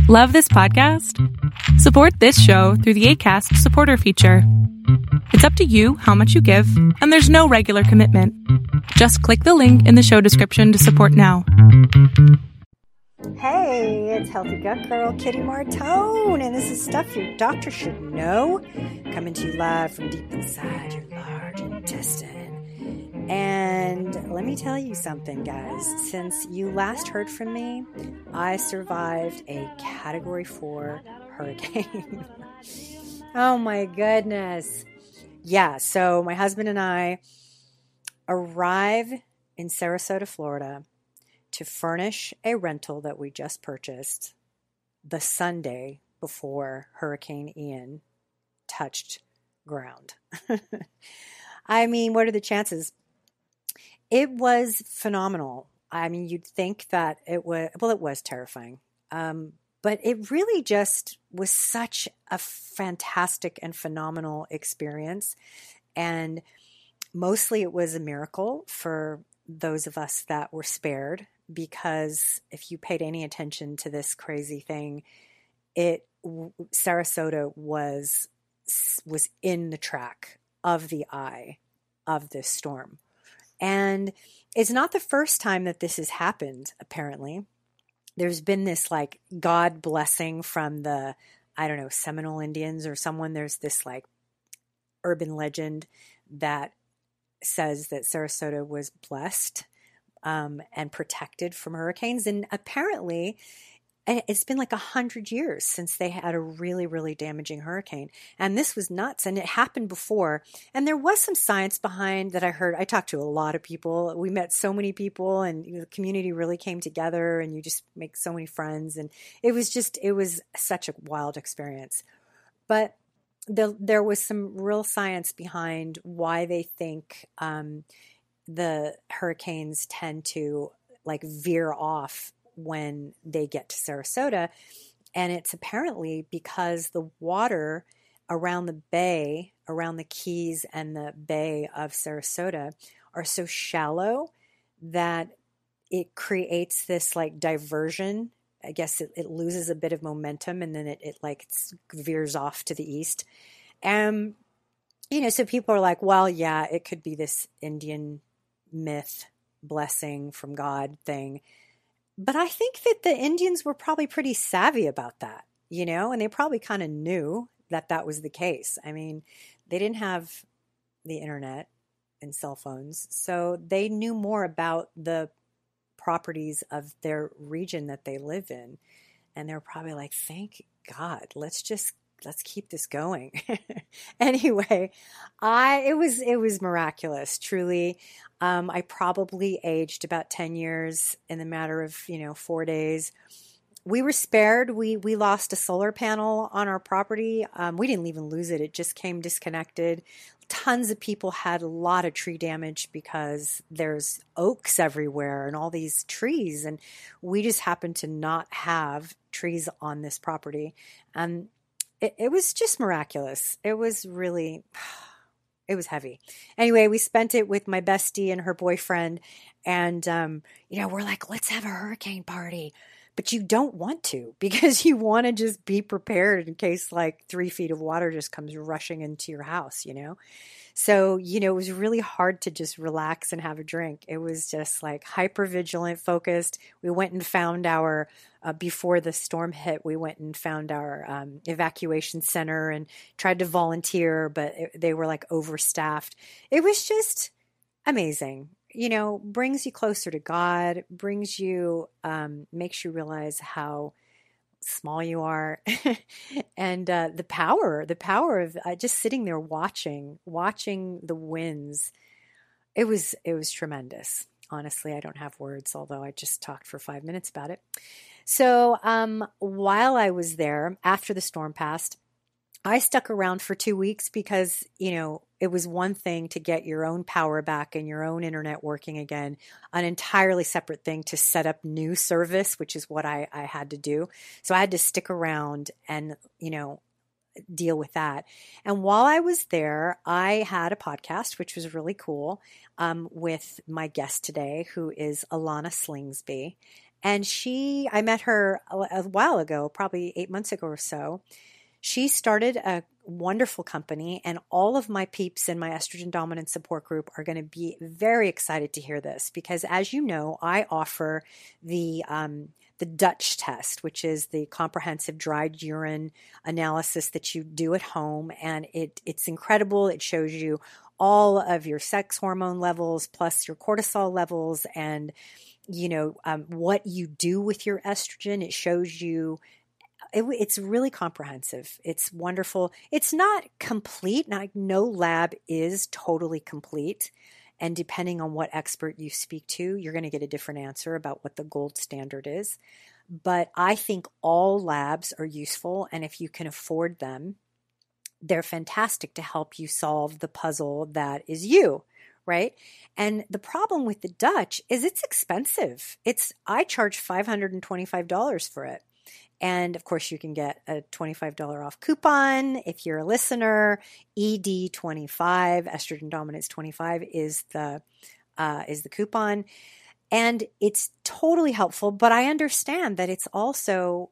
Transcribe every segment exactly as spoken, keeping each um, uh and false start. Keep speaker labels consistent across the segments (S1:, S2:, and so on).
S1: Love this podcast? Support this show through the Acast supporter feature. It's up to you how much you give, and there's no regular commitment. Just click the link in the show description to support now.
S2: Hey, it's Healthy Gut Girl Kitty Martone, and this is stuff your doctor should know. Coming to you live from deep inside your large intestine. And let me tell you something, guys. Since you last heard from me, I survived a Category four hurricane. Oh my goodness. Yeah, so my husband and I arrive in Sarasota, Florida, to furnish a rental that we just purchased the Sunday before Hurricane Ian touched ground. I mean, what are the chances? It was phenomenal. I mean, you'd think that it was, well, it was terrifying. Um, but it really just was such a fantastic and phenomenal experience. And mostly it was a miracle for those of us that were spared, because if you paid any attention to this crazy thing, it Sarasota was was in the track of the eye of this storm. And it's not the first time that this has happened, apparently. There's been this like God blessing from the, I don't know, Seminole Indians or someone. There's this like urban legend that says that Sarasota was blessed um, and protected from hurricanes. And apparently it's been like a hundred years since they had a really, really damaging hurricane. And this was nuts. And it happened before. And there was some science behind that I heard. I talked to a lot of people. We met so many people, and you know, the community really came together, and you just make so many friends. And it was just, it was such a wild experience. But the, there was some real science behind why they think um, the hurricanes tend to like veer off when they get to Sarasota. And it's apparently because the water around the bay, around the Keys and the bay of Sarasota are so shallow that it creates this like diversion. I guess it, it loses a bit of momentum, and then it, it like veers off to the east. And, you know, so people are like, well, yeah, it could be this Indian myth, blessing from God thing. But I think that the Indians were probably pretty savvy about that, you know, and they probably kind of knew that that was the case. I mean, they didn't have the internet and cell phones, so they knew more about the properties of their region that they live in. And they're probably like, thank God, let's just, let's keep this going. Anyway, I, it was, it was miraculous, truly. Um, I probably aged about ten years in the matter of, you know, four days. We were spared. We, we lost a solar panel on our property. Um, we didn't even lose it. It just came disconnected. Tons of people had a lot of tree damage because there's oaks everywhere and all these trees. And we just happened to not have trees on this property. Um, it, it was just miraculous. It was really, it was heavy. Anyway, we spent it with my bestie and her boyfriend. And, um, you know, we're like, let's have a hurricane party. But you don't want to, because you want to just be prepared in case like three feet of water just comes rushing into your house, you know? So, you know, it was really hard to just relax and have a drink. It was just like hyper vigilant, focused. We went and found our, uh, before the storm hit, we went and found our um, evacuation center and tried to volunteer, but it, they were like overstaffed. It was just amazing. You know, brings you closer to God, brings you, um, makes you realize how small you are, and uh, the power, the power of uh, just sitting there watching, watching the winds. It was, it was tremendous. Honestly, I don't have words, although I just talked for five minutes about it. So um, while I was there, after the storm passed, I stuck around for two weeks because, you know, it was one thing to get your own power back and your own internet working again, an entirely separate thing to set up new service, which is what I, I had to do. So I had to stick around and, you know, deal with that. And while I was there, I had a podcast, which was really cool, um, with my guest today, who is Alana Slingsby. And she, I met her a, a while ago, probably eight months ago or so. She started a wonderful company, and all of my peeps in my estrogen dominant support group are going to be very excited to hear this because, as you know, I offer the um, the Dutch test, which is the comprehensive dried urine analysis that you do at home, and it it's incredible. It shows you all of your sex hormone levels plus your cortisol levels, and you know um, what you do with your estrogen. It shows you. It, it's really comprehensive. It's wonderful. It's not complete. Not, no lab is totally complete. And depending on what expert you speak to, you're going to get a different answer about what the gold standard is. But I think all labs are useful. And if you can afford them, they're fantastic to help you solve the puzzle that is you, right? And the problem with the Dutch is it's expensive. It's I charge five hundred twenty-five dollars for it. And of course, you can get a twenty-five dollars off coupon if you're a listener. E D twenty-five, estrogen dominance twenty-five is the uh, is the coupon, and it's totally helpful. But I understand that it's also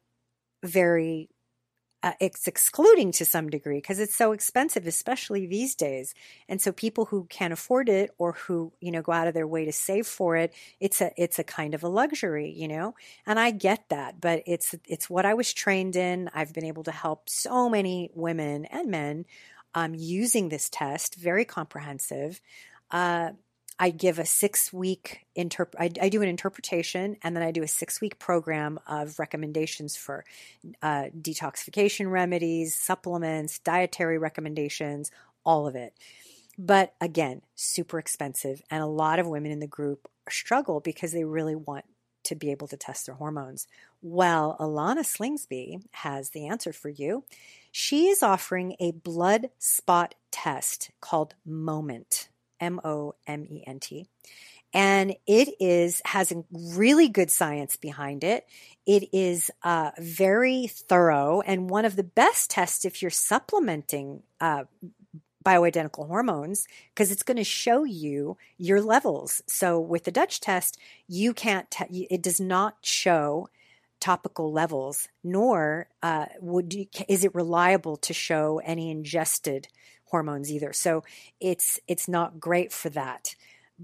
S2: very uh, it's excluding to some degree because it's so expensive, especially these days. And so people who can't afford it or who, you know, go out of their way to save for it, it's a, it's a kind of a luxury, you know, and I get that, but it's, it's what I was trained in. I've been able to help so many women and men um, using this test, very comprehensive. Uh, I give a six week interp- I, I do an interpretation, and then I do a six week program of recommendations for uh, detoxification remedies, supplements, dietary recommendations, all of it. But again, super expensive. And a lot of women in the group struggle because they really want to be able to test their hormones. Well, Alana Slingsby has the answer for you. She is offering a blood spot test called Moment. M O M E N T. And it is has a really good science behind it. It is uh, very thorough and one of the best tests if you're supplementing uh, bioidentical hormones because it's going to show you your levels. So with the Dutch test, you can't. Te- it does not show topical levels, nor uh, would you, is it reliable to show any ingested hormones either. So it's it's not great for that.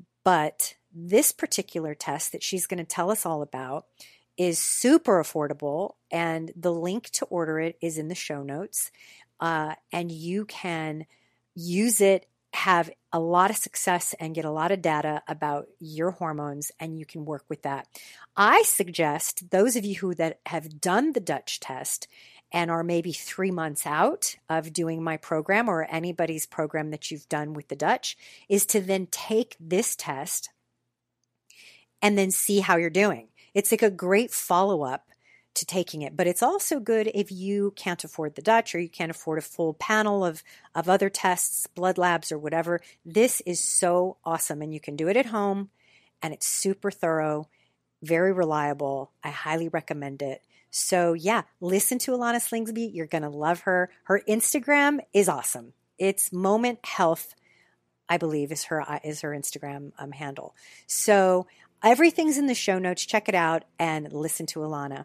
S2: But this particular test that she's going to tell us all about is super affordable, and the link to order it is in the show notes. Uh, and you can use it, have a lot of success, and get a lot of data about your hormones, and you can work with that. I suggest those of you who that have done the Dutch test and are maybe three months out of doing my program or anybody's program that you've done with the Dutch is to then take this test and then see how you're doing. It's like a great follow-up to taking it, but it's also good if you can't afford the Dutch or you can't afford a full panel of, of other tests, blood labs or whatever. This is so awesome, and you can do it at home, and it's super thorough, very reliable. I highly recommend it. So yeah, listen to Alana Slingsby. You're going to love her. Her Instagram is awesome. It's Moment Health, I believe is her, is her Instagram um, handle. So everything's in the show notes. Check it out and listen to Alana.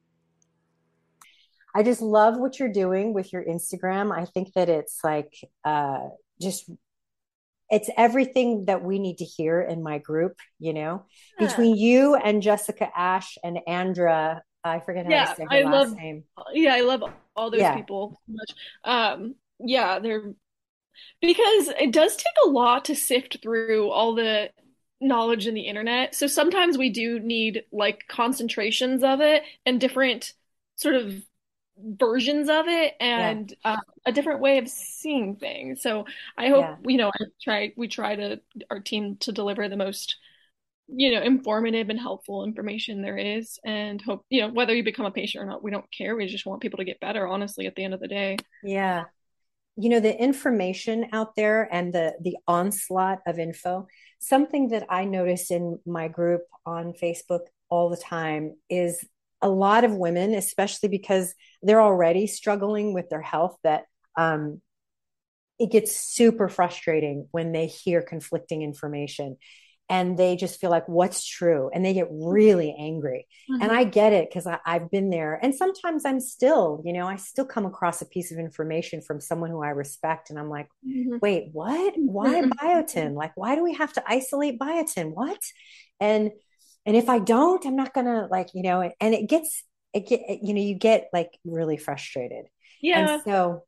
S2: I just love what you're doing with your Instagram. I think that it's like, uh, just, it's everything that we need to hear in my group, you know, yeah. Between you and Jessica Ash and Andra, I forget how
S3: yeah,
S2: to say her
S3: I
S2: last
S3: love,
S2: name.
S3: Yeah, I love all those
S2: yeah.
S3: people so much. Um, yeah, they're because it does take a lot to sift through all the knowledge in the internet. So sometimes we do need like concentrations of it and different sort of versions of it and yeah. uh, a different way of seeing things. So I hope, yeah. you know, I try, we try to, our team to deliver the most, you know, informative and helpful information there is, and hope, you know, whether you become a patient or not, we don't care. We just want people to get better, honestly, at the end of the day.
S2: Yeah. You know, the information out there and the, the onslaught of info, something that I notice in my group on Facebook all the time is a lot of women, especially because they're already struggling with their health, that um, it gets super frustrating when they hear conflicting information. and they just feel like, what's true? And they get really angry. Mm-hmm. And I get it because I've been there. And sometimes I'm still, you know, I still come across a piece of information from someone who I respect. And I'm like, mm-hmm. wait, what? Why biotin? Like, why do we have to isolate biotin? What? And, and if I don't, I'm not going to like, you know, and it gets, it get, you know, you get like really frustrated.
S3: Yeah.
S2: And so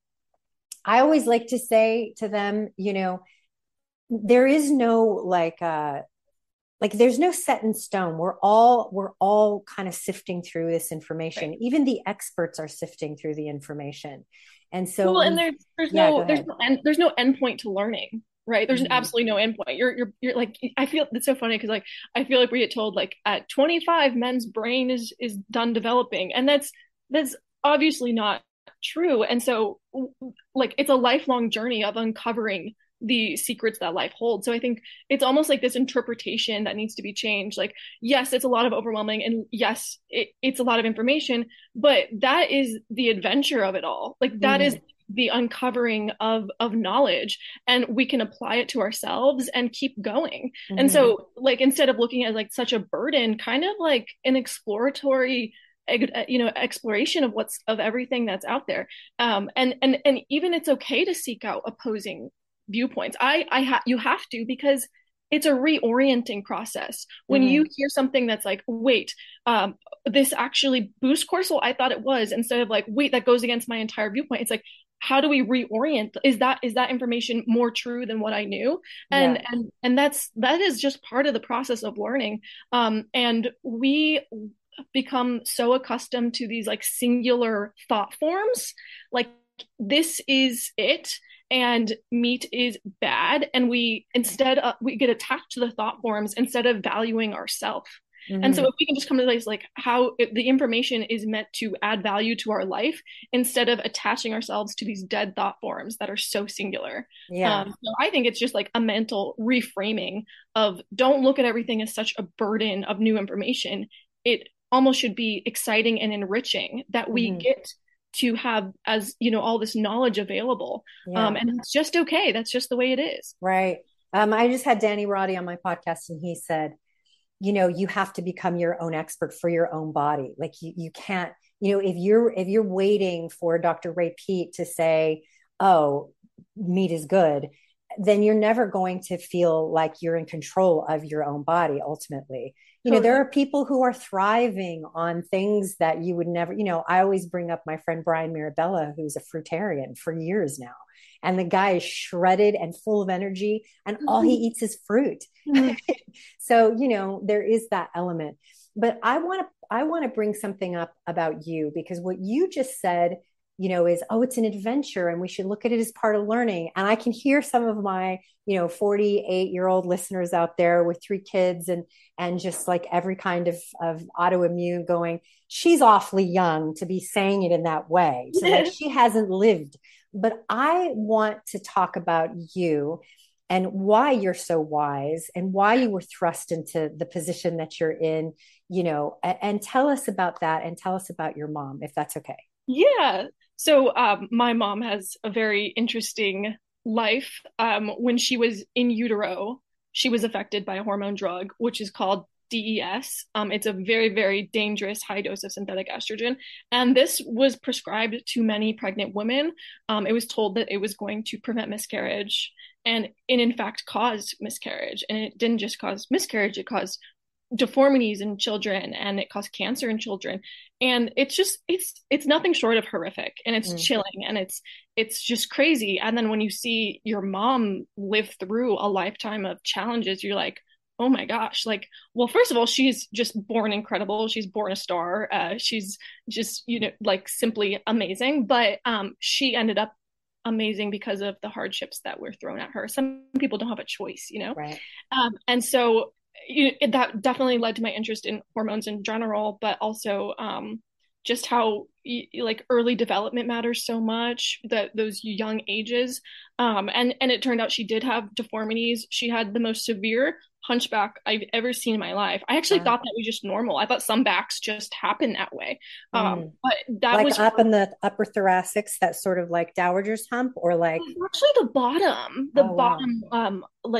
S2: I always like to say to them, you know, there is no like, uh, like there's no set in stone. We're all, we're all kind of sifting through this information. Right. Even the experts are sifting through the information. And so,
S3: well, and there's, there's
S2: yeah,
S3: no, there's no, end, there's no endpoint to learning, right? There's mm-hmm. absolutely no endpoint. You're, you're, you're like, I feel it's so funny because like, I feel like we get told like at twenty-five, men's brain is, is done developing. And that's, that's obviously not true. And so like, it's a lifelong journey of uncovering the secrets that life holds. So I think it's almost like this interpretation that needs to be changed. Like, yes, it's a lot of overwhelming, and yes, it, it's a lot of information, but that is the adventure of it all. Like that mm. is the uncovering of of knowledge, and we can apply it to ourselves and keep going. Mm-hmm. And so like instead of looking at like such a burden, kind of like an exploratory you know exploration of what's of everything that's out there. Um and and and even it's okay to seek out opposing viewpoints. I, I ha- you have to, because it's a reorienting process. When mm-hmm. you hear something that's like, wait, um, this actually boosts cortisol, I thought it was, instead of like, wait, that goes against my entire viewpoint. It's like, how do we reorient? Is that, is that information more true than what I knew? And, yeah. and, and that's, that is just part of the process of learning. Um, and we become so accustomed to these like singular thought forms, like this is it. And meat is bad, and we instead uh, we get attached to the thought forms instead of valuing ourselves. Mm-hmm. And so if we can just come to the place like how it, the information is meant to add value to our life instead of attaching ourselves to these dead thought forms that are so singular.
S2: Yeah.
S3: Um, so I think it's just like a mental reframing of don't look at everything as such a burden of new information. It almost should be exciting and enriching that we mm-hmm. get to have, as you know, all this knowledge available. Yeah. Um, and it's just okay. That's just the way it is.
S2: Right. Um, I just had Danny Roddy on my podcast, and he said, you know, you have to become your own expert for your own body. Like you, you can't, you know, if you're, if you're waiting for Doctor Ray Peat to say, oh, meat is good, then you're never going to feel like you're in control of your own body. Ultimately, you know, there are people who are thriving on things that you would never, you know, I always bring up my friend Brian Mirabella, who's a fruitarian for years now. And the guy is shredded and full of energy, and mm-hmm. all he eats is fruit. Mm-hmm. So, you know, there is that element. But I want to, I want to bring something up about you, because what you just said, you know, is, oh, it's an adventure and we should look at it as part of learning. And I can hear some of my, you know, forty-eight year old listeners out there with three kids and, and just like every kind of, of autoimmune going, she's awfully young to be saying it in that way. So like she hasn't lived. But I want to talk about you and why you're so wise and why you were thrust into the position that you're in, you know, and, and tell us about that, and tell us about your mom, if that's okay.
S3: Yeah. So um, my mom has a very interesting life. Um, when she was in utero, she was affected by a hormone drug, which is called D E S. Um, it's a very, very dangerous high dose of synthetic estrogen. And this was prescribed to many pregnant women. Um, it was told that it was going to prevent miscarriage, and it in fact caused miscarriage. And it didn't just cause miscarriage, it caused deformities in children, and it caused cancer in children. And it's just it's it's nothing short of horrific, and it's mm. chilling, and it's it's just crazy. And then when you see your mom live through a lifetime of challenges, you're like, oh my gosh, like, well, first of all, she's just born incredible. She's born a star. Uh, she's just, you know, like simply amazing. But um, she ended up amazing because of the hardships that were thrown at her. Some people don't have a choice, you know?
S2: Right.
S3: Um, and so you know, that definitely led to my interest in hormones in general, but also um, just how like early development matters so much, that those young ages. Um, and, and it turned out she did have deformities. She had the most severe hunchback I've ever seen in my life. I actually wow. thought that was just normal. I thought some backs just happen that way. Um, mm. But that
S2: like
S3: was
S2: up in the upper thoracics, that sort of like dowager's hump, or like
S3: actually the bottom, the oh, bottom, wow. um, like the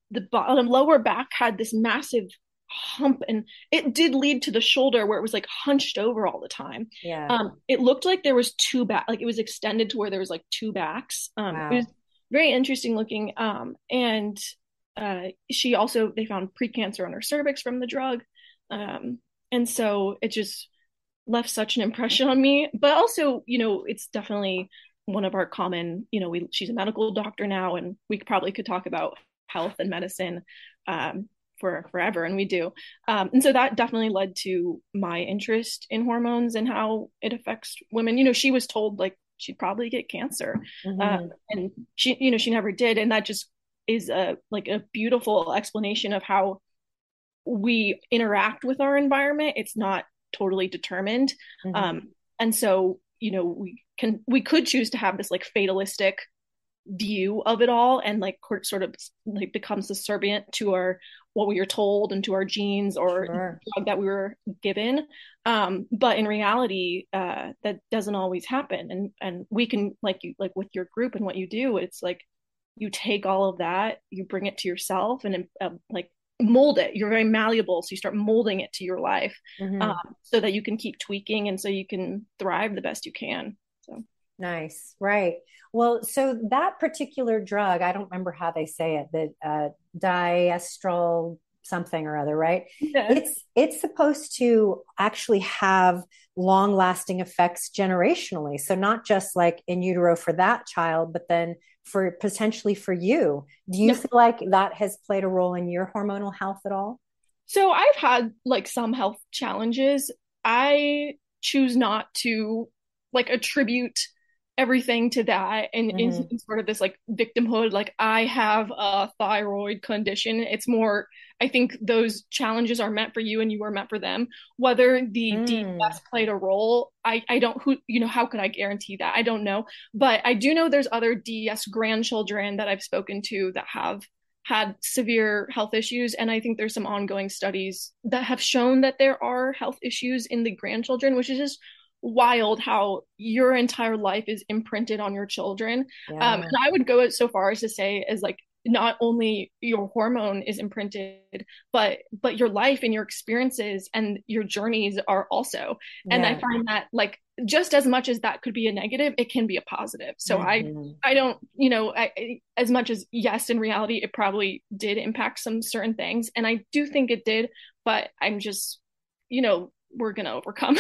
S3: the bottom lower back had this massive hump, and it did lead to the shoulder where it was like hunched over all the time.
S2: Yeah.
S3: Um, it looked like there was two back, like it was extended to where there was like two backs. Um,
S2: Wow.
S3: it was very interesting looking. Um, and uh, she also, they found precancer on her cervix from the drug. Um, and so it just left such an impression on me. But also, you know, it's definitely one of our common, you know, we, she's a medical doctor now, and we probably could talk about health and medicine um, for forever, and we do. Um, and so that definitely led to my interest in hormones and how it affects women. You know, she was told like she'd probably get cancer,
S2: Mm-hmm.
S3: uh, and she, you know, she never did. And that just is a like a beautiful explanation of how we interact with our environment. It's not totally determined.
S2: Mm-hmm.
S3: Um, and so, you know, we can, we could choose to have this like fatalistic view of it all, and like sort of like becomes subservient to our, what we were told and to our genes or
S2: Sure.
S3: drug that we were given. Um, but in reality, uh, that doesn't always happen. And, and we can, like you, like with your group and what you do, it's like, you take all of that, you bring it to yourself, and uh, like mold it. You're very malleable, so you start molding it to your life,
S2: Mm-hmm.
S3: um, so that you can keep tweaking, and so you can thrive the best you can. So
S2: nice, right? Well, so that particular drug, I don't remember how they say it, that uh, diestrol something or other, right?
S3: yeah.
S2: It's it's supposed to actually have long lasting effects generationally. So not just like in utero for that child, but then for potentially for you. Do you
S3: Yeah.
S2: feel like that has played a role in your hormonal health at all?
S3: So I've had like some health challenges. I choose not to like attribute everything to that, and in,
S2: Mm-hmm.
S3: in sort of this like victimhood, like I have a thyroid condition. It's more, I think those challenges are meant for you and you are meant for them. Whether the
S2: Mm.
S3: D S played a role, I, I don't, who, you know, how could I guarantee that? I don't know. But I do know there's other D S grandchildren that I've spoken to that have had severe health issues. And I think there's some ongoing studies that have shown that there are health issues in the grandchildren, which is just wild how your entire life is imprinted on your children.
S2: Yeah.
S3: Um, and I would go so far as to say as like not only your hormone is imprinted, but but your life and your experiences and your journeys are also. And
S2: Yeah.
S3: I find that like just as much as that could be a negative, it can be a positive. So
S2: Mm-hmm.
S3: I I don't, you know, I, as much as yes, in reality, it probably did impact some certain things, and I do think it did, but I'm just, you know, we're gonna overcome.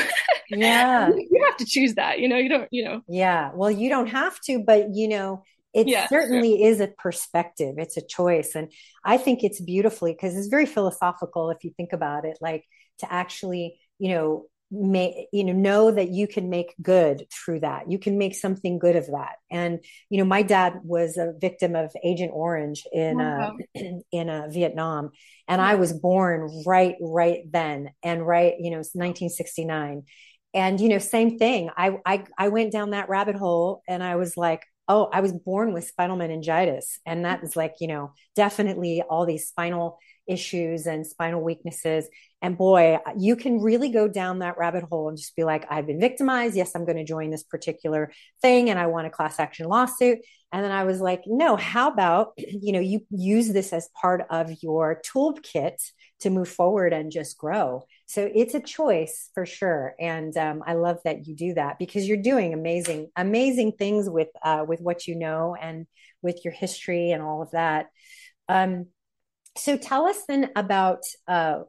S2: Yeah.
S3: You have to choose that, you know, you don't, you know.
S2: Yeah. Well, you don't have to, but you know, it
S3: Yeah,
S2: certainly is a perspective. It's a choice. And I think it's beautifully because it's very philosophical if you think about it, like to actually, you know, make, you know, know that you can make good through that. You can make something good of that. And, you know, my dad was a victim of Agent Orange in, uh,
S3: wow.
S2: in uh, Vietnam. And
S3: Yeah.
S2: I was born right, right then. And right, you know, it's nineteen sixty-nine. And, you know, same thing. I, I, I went down that rabbit hole and I was like, oh, I was born with spinal meningitis. And that is like, you know, definitely all these spinal issues and spinal weaknesses. And boy, you can really go down that rabbit hole and just be like, I've been victimized. Yes, I'm going to join this particular thing. And I want a class action lawsuit. And then I was like, no, how about, you know, you use this as part of your toolkit to move forward and just grow. So it's a choice for sure. And um, I love that you do that because you're doing amazing, amazing things with, uh, with what you know and with your history and all of that. Um, so tell us then about uh,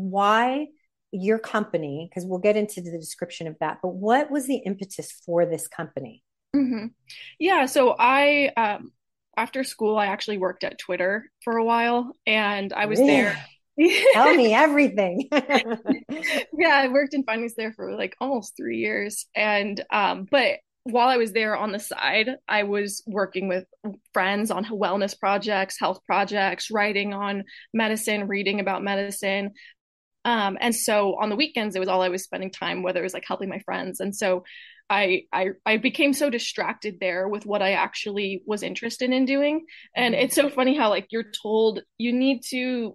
S2: why your company, because we'll get into the description of that, but what was the impetus for this company?
S3: Mm-hmm. Yeah, so I, um, after school, I actually worked at Twitter for a while, and I was
S2: Really?
S3: there.
S2: Tell me everything.
S3: Yeah, I worked in finance there for like almost three years. And, um, but while I was there on the side, I was working with friends on wellness projects, health projects, writing on medicine, reading about medicine. Um, and so on the weekends, it was all I was spending time, whether it was like helping my friends. And so I, I, I became so distracted there with what I actually was interested in doing. And
S2: Mhm.
S3: it's so funny how like you're told you need to like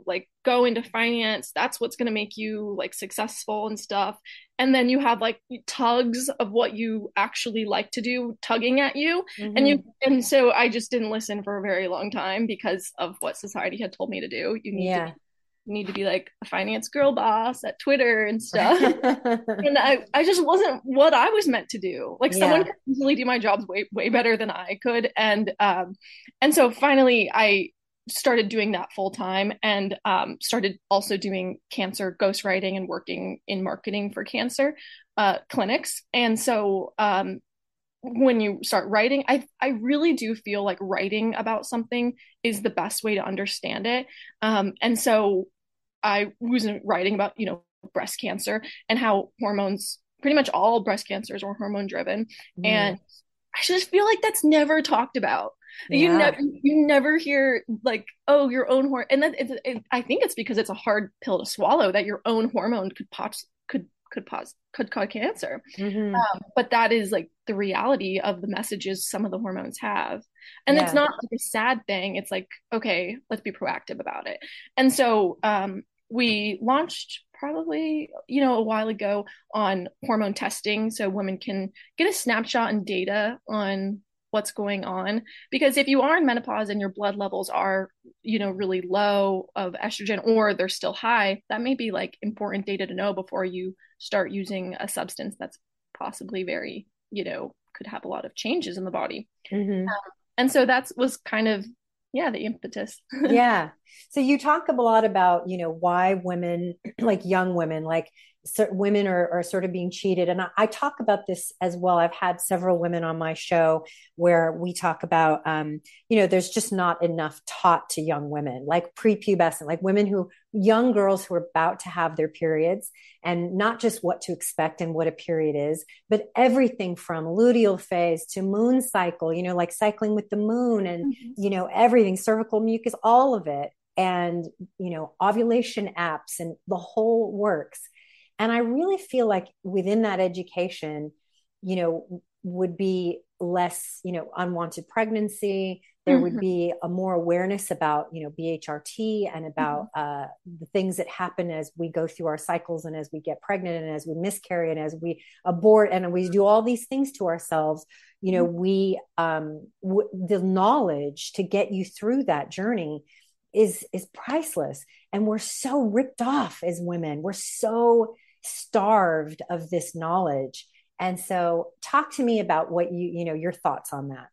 S3: go into finance. That's what's going to make you like successful and stuff. And then you have like tugs of what you actually like to do tugging at you. Mm-hmm. And you, and so I just didn't listen for a very long time because of what society had told me to do. You need yeah. to be, you need to be like a finance girl boss at Twitter and stuff. And I, I just wasn't what I was meant to do. Like yeah. someone could easily do my jobs way, way better than I could. And, um, and so finally I started doing that full time, and um, started also doing cancer ghostwriting and working in marketing for cancer uh, clinics. And so um, when you start writing, I I really do feel like writing about something is the best way to understand it. Um, and so I was writing about, you know, breast cancer and how hormones, pretty much all breast cancers are hormone driven. Mm. And I just feel like that's never talked about. Yeah. You never, you never hear like, oh, your own hormone, and then it's, it, I think it's because it's a hard pill to swallow that your own hormone could pop, could could pause, could cause cancer. Mm-hmm. Um, but that is like the reality of the messages some of the hormones have, and yeah. it's not like a sad thing. It's like, okay, let's be proactive about it. And so um, we launched probably, you know, a while ago on hormone testing, so women can get a snapshot and data on what's going on. Because if you are in menopause and your blood levels are, you know, really low of estrogen, or they're still high, that may be like important data to know before you start using a substance that's possibly very, you know, could have a lot of changes in the body. Mm-hmm. Um, and so that was kind of, yeah, the impetus.
S2: Yeah. So you talk a lot about, you know, why women, like young women, like so women are, are sort of being cheated. And I, I talk about this as well. I've had several women on my show where we talk about, um, you know, there's just not enough taught to young women, like prepubescent, like women who, young girls who are about to have their periods, and not just what to expect and what a period is, but everything from luteal phase to moon cycle, you know, like cycling with the moon and, mm-hmm. you know, everything, cervical mucus, all of it. And, you know, ovulation apps and the whole works. And I really feel like within that education, you know, would be less, you know, unwanted pregnancy. There mm-hmm. would be a more awareness about, you know, B H R T and about mm-hmm. uh, the things that happen as we go through our cycles and as we get pregnant and as we miscarry and as we abort and we do all these things to ourselves. You know, mm-hmm. we, um, w- the knowledge to get you through that journey is, is priceless. And we're so ripped off as women. We're so starved of this knowledge. And so talk to me about what you, you know, your thoughts on that.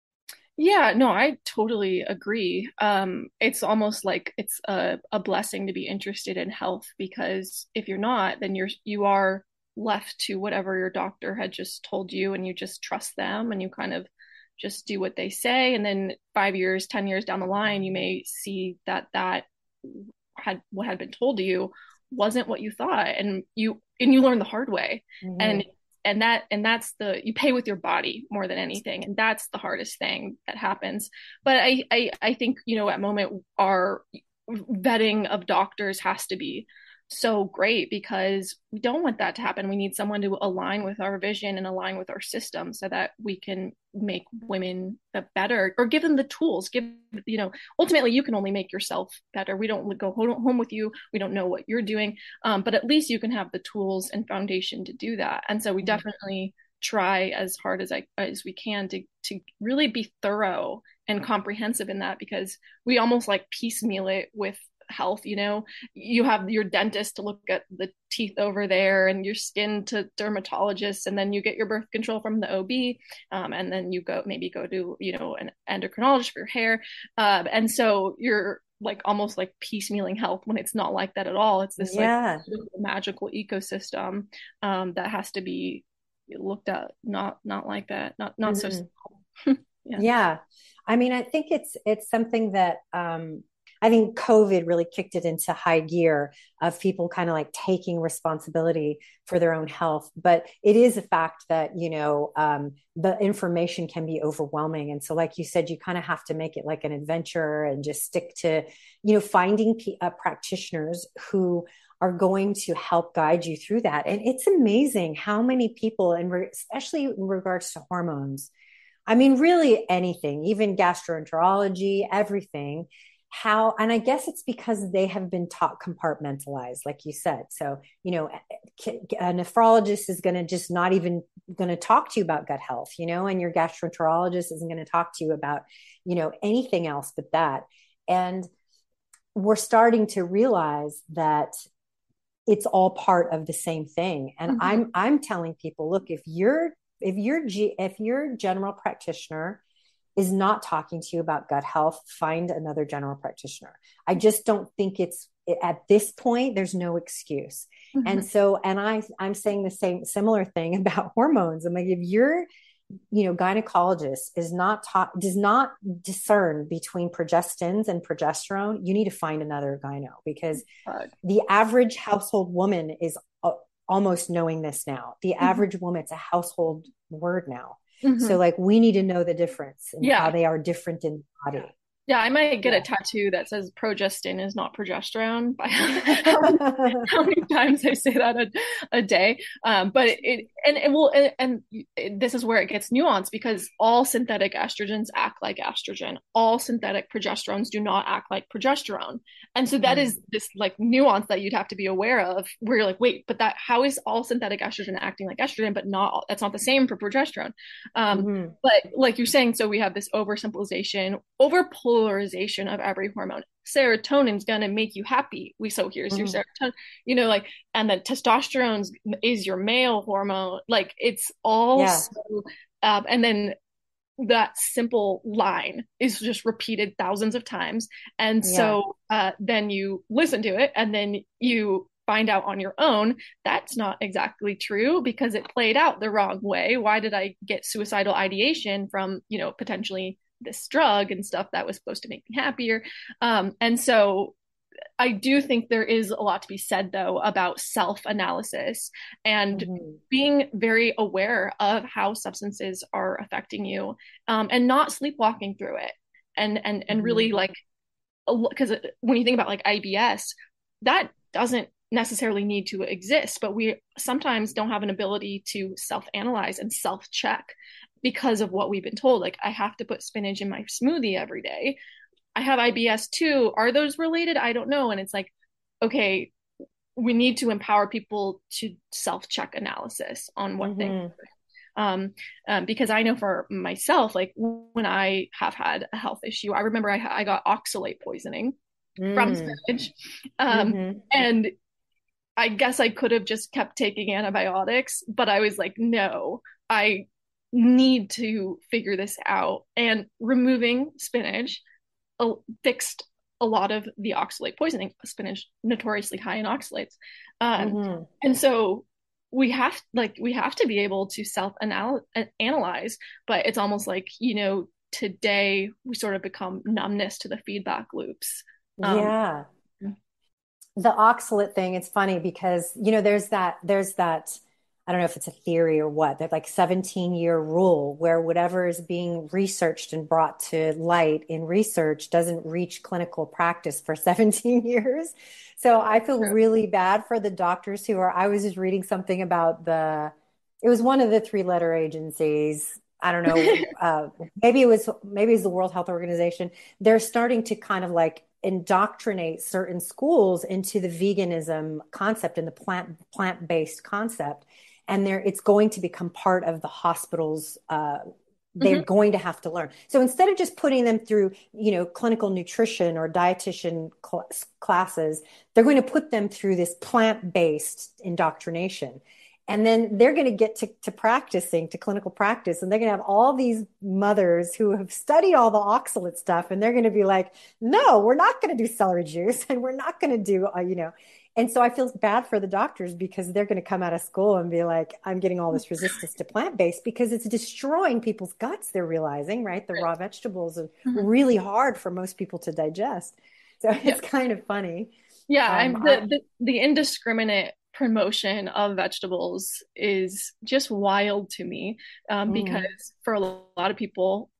S3: Yeah, no, I totally agree. Um, it's almost like it's a, a blessing to be interested in health, because if you're not, then you're, you are left to whatever your doctor had just told you, and you just trust them and you kind of just do what they say. And then five years, ten years down the line, you may see that that had what had been told to you wasn't what you thought, and you and you learn the hard way. Mm-hmm. and and that and that's the you pay with your body more than anything, and that's the hardest thing that happens. But I I, I think, you know, at moment our vetting of doctors has to be so great, because we don't want that to happen. We need someone to align with our vision and align with our system so that we can make women better, or give them the tools. Give, you know, ultimately you can only make yourself better. We don't go home with you. We don't know what you're doing. Um, but at least you can have the tools and foundation to do that. And so we mm-hmm. definitely try as hard as I, as we can to, to really be thorough and comprehensive in that, because we almost like piecemeal it with health. You know, you have your dentist to look at the teeth over there, and your skin to dermatologists, and then you get your birth control from the O B, um, and then you go maybe go to, you know, an endocrinologist for your hair, uh, and so you're like almost like piecemealing health, when it's not like that at all. It's this yeah. like magical ecosystem um, that has to be looked at, not not like that, not not mm-hmm. so simple. yeah.
S2: yeah I mean, I think it's it's something that um I think COVID really kicked it into high gear of people kind of like taking responsibility for their own health. But it is a fact that, you know, um, the information can be overwhelming. And so, like you said, you kind of have to make it like an adventure and just stick to, you know, finding p- uh, practitioners who are going to help guide you through that. And it's amazing how many people, and re- especially in regards to hormones, I mean, really anything, even gastroenterology, everything, how, and I guess it's because they have been taught compartmentalized, like you said. So, you know, a nephrologist is going to just not even going to talk to you about gut health, you know, and your gastroenterologist isn't going to talk to you about, you know, anything else but that. And we're starting to realize that it's all part of the same thing. And mm-hmm. I'm, I'm telling people, look, if you're, if you're, if your general practitioner is not talking to you about gut health, find another general practitioner. I just don't think it's, at this point, there's no excuse. Mm-hmm. And so, and I, I'm saying the same, similar thing about hormones. I'm like, if you're, you know, gynecologist is not taught, does not discern between progestins and progesterone, you need to find another gyno, because right. the average household woman is uh, almost knowing this now. The mm-hmm. average woman, it's a household word now. Mm-hmm. So like, we need to know the difference and yeah. how they are different in the body.
S3: Yeah. Yeah, I might get yeah. a tattoo that says progestin is not progesterone by how, many, how many times I say that a, a day. Um, but it, it and it will and, and it, this is where it gets nuanced, because all synthetic estrogens act like estrogen. All synthetic progesterones do not act like progesterone. And so that mm. is this like nuance that you'd have to be aware of, where you're like, wait, but that how is all synthetic estrogen acting like estrogen, but not all, that's not the same for progesterone. Um, mm-hmm. But like you're saying, so we have this oversimplification, overpull polarization of every hormone. Serotonin's going to make you happy. We so here's mm-hmm. your serotonin, you know, like, and then testosterone is your male hormone. Like, it's all yeah. so, um, and then that simple line is just repeated thousands of times. And yeah. so uh, then you listen to it, and then you find out on your own that's not exactly true, because it played out the wrong way. Why did I get suicidal ideation from, you know, potentially this drug and stuff that was supposed to make me happier? Um, and so I do think there is a lot to be said, though, about self-analysis and mm-hmm. being very aware of how substances are affecting you, um, and not sleepwalking through it. And, and, and mm-hmm. really, like, because when you think about like I B S, that doesn't necessarily need to exist, but we sometimes don't have an ability to self-analyze and self-check because of what we've been told. Like, I have to put spinach in my smoothie every day. I have I B S too. Are those related? I don't know. And it's like, okay, we need to empower people to self-check analysis on what mm-hmm. they um, um, because I know for myself, like when I have had a health issue, I remember I, I got oxalate poisoning mm. from spinach. Um, mm-hmm. And I guess I could have just kept taking antibiotics, but I was like, no, I need to figure this out. And removing spinach uh, fixed a lot of the oxalate poisoning. Spinach notoriously high in oxalates. Um, mm-hmm. And so we have like, we have to be able to self-analyze, but it's almost like, you know, today we sort of become numbness to the feedback loops.
S2: Um, yeah. The oxalate thing, it's funny because, you know, there's that, there's that, I don't know if it's a theory or what, that like seventeen year rule where whatever is being researched and brought to light in research doesn't reach clinical practice for seventeen years. So I feel really bad for the doctors who are, I was just reading something about the, it was one of the three letter agencies. I don't know. uh, maybe it was, maybe it was the World Health Organization. They're starting to kind of like indoctrinate certain schools into the veganism concept and the plant, plant-based concept. And there, it's going to become part of the hospitals. Uh, they're mm-hmm. going to have to learn. So instead of just putting them through, you know, clinical nutrition or dietitian cl- classes, they're going to put them through this plant-based indoctrination. And then they're going to get to, to practicing, to clinical practice. And they're going to have all these mothers who have studied all the oxalate stuff. And they're going to be like, no, we're not going to do celery juice. And we're not going to do, uh, you know. And so I feel bad for the doctors because they're going to come out of school and be like, I'm getting all this resistance to plant-based because it's destroying people's guts. They're realizing, right? The raw vegetables are mm-hmm. really hard for most people to digest. So it's yeah. kind of funny.
S3: Yeah. Um, I'm the, the, the indiscriminate promotion of vegetables is just wild to me, um, mm. because for a lot of people,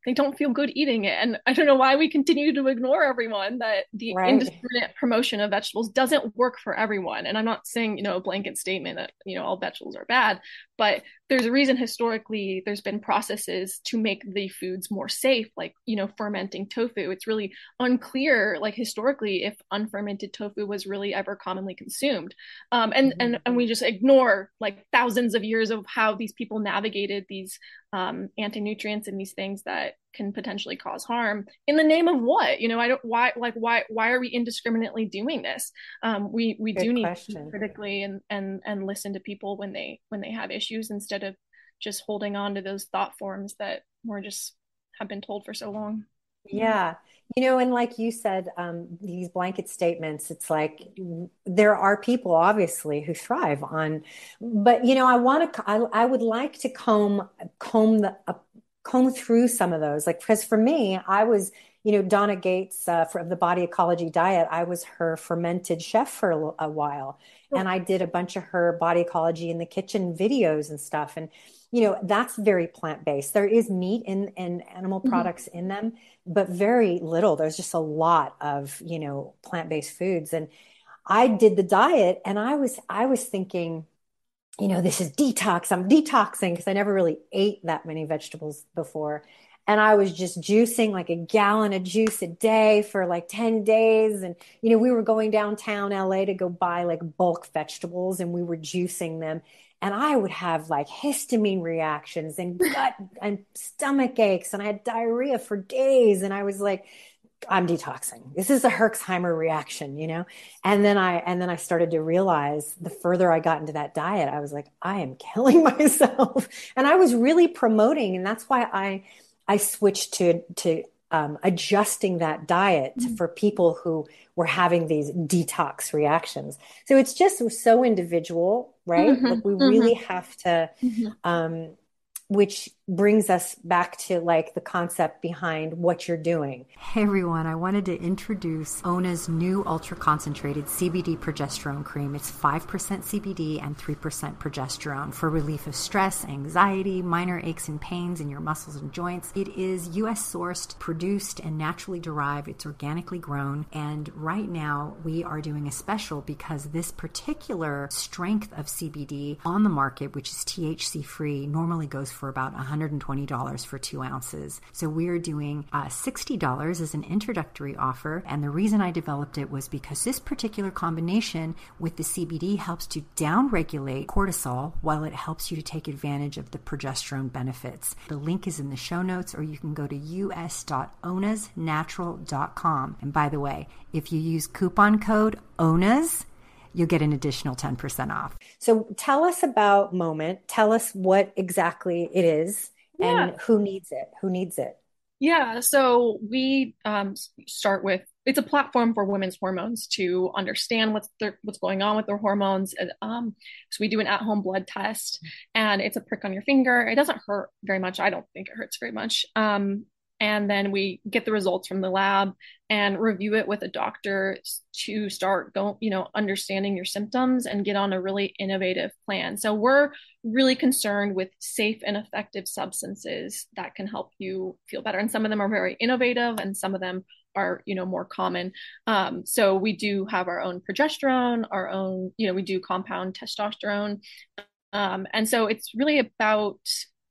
S3: they don't feel good eating it. And I don't know why we continue to ignore everyone, that the
S2: Right.
S3: indiscriminate promotion of vegetables doesn't work for everyone. And I'm not saying, you know, a blanket statement that, you know, all vegetables are bad, but there's a reason historically there's been processes to make the foods more safe, like, you know, fermenting tofu. It's really unclear, like historically, if unfermented tofu was really ever commonly consumed. Um, and,
S2: Mhm.
S3: and, and we just ignore like thousands of years of how these people navigated these um, anti-nutrients and these things that can potentially cause harm in the name of what? You know, I don't, why, like, why, why are we indiscriminately doing this? Um, we, we
S2: Good
S3: do need to think
S2: question.
S3: critically and, and, and listen to people when they, when they have issues, instead of just holding on to those thought forms that we're just have been told for so long.
S2: Yeah. You know, and like you said, um, these blanket statements, it's like there are people obviously who thrive on, but you know, I want to, I, I would like to comb, comb the, uh, comb through some of those. Like, because for me, I was, you know, Donna Gates, uh, for the Body Ecology Diet, I was her fermented chef for a, a while. And I did a bunch of her body ecology in the kitchen videos and stuff. And, you know, that's very plant-based. There is meat in, and animal
S3: Mhm.
S2: products in them, but very little. There's just a lot of, you know, plant-based foods. And I did the diet and I was I was thinking, you know, this is detox. I'm detoxing because I never really ate that many vegetables before. And I was just juicing like a gallon of juice a day for like ten days. And, you know, we were going downtown L A to go buy like bulk vegetables and we were juicing them. And I would have like histamine reactions and gut and stomach aches. And I had diarrhea for days. And I was like, I'm detoxing. This is a Herxheimer reaction, you know? And then I and then I started to realize the further I got into that diet, I was like, I am killing myself. And I was really promoting, and that's why I I switched to to um, adjusting that diet to, for people who were having these detox reactions. So it's just so individual, right? Like
S3: Mhm.
S2: we really
S3: Mhm.
S2: have to
S3: Mhm.
S2: um, which brings us back to like the concept behind what you're doing. Hey everyone, I wanted to introduce Ona's new ultra concentrated C B D progesterone cream. It's five percent C B D and three percent progesterone for relief of stress, anxiety, minor aches and pains in your muscles and joints. It is U S sourced, produced, and naturally derived. It's organically grown. And right now we are doing a special because this particular strength of C B D on the market, which is T H C free, normally goes for about one hundred twenty dollars for two ounces. So we're doing uh, sixty dollars as an introductory offer. And the reason I developed it was because this particular combination with the C B D helps to downregulate cortisol while it helps you to take advantage of the progesterone benefits. The link is in the show notes, or you can go to u s dot onas natural dot com. And by the way, if you use coupon code ONAS, you'll get an additional ten percent off. So tell us about Moment. Tell us what exactly it is
S3: Yeah.
S2: and who needs it. Who needs it?
S3: Yeah, so we um, start with, it's a platform for women's hormones to understand what's their, what's going on with their hormones. Um, so we do an at-home blood test, and it's a prick on your finger. It doesn't hurt very much. I don't think it hurts very much. Um, and then we get the results from the lab and review it with a doctor to start going, you know, understanding your symptoms and get on a really innovative plan. So we're really concerned with safe and effective substances that can help you feel better. And some of them are very innovative, and some of them are, you know, more common. Um, so we do have our own progesterone, our own, you know, we do compound testosterone. Um, and so it's really about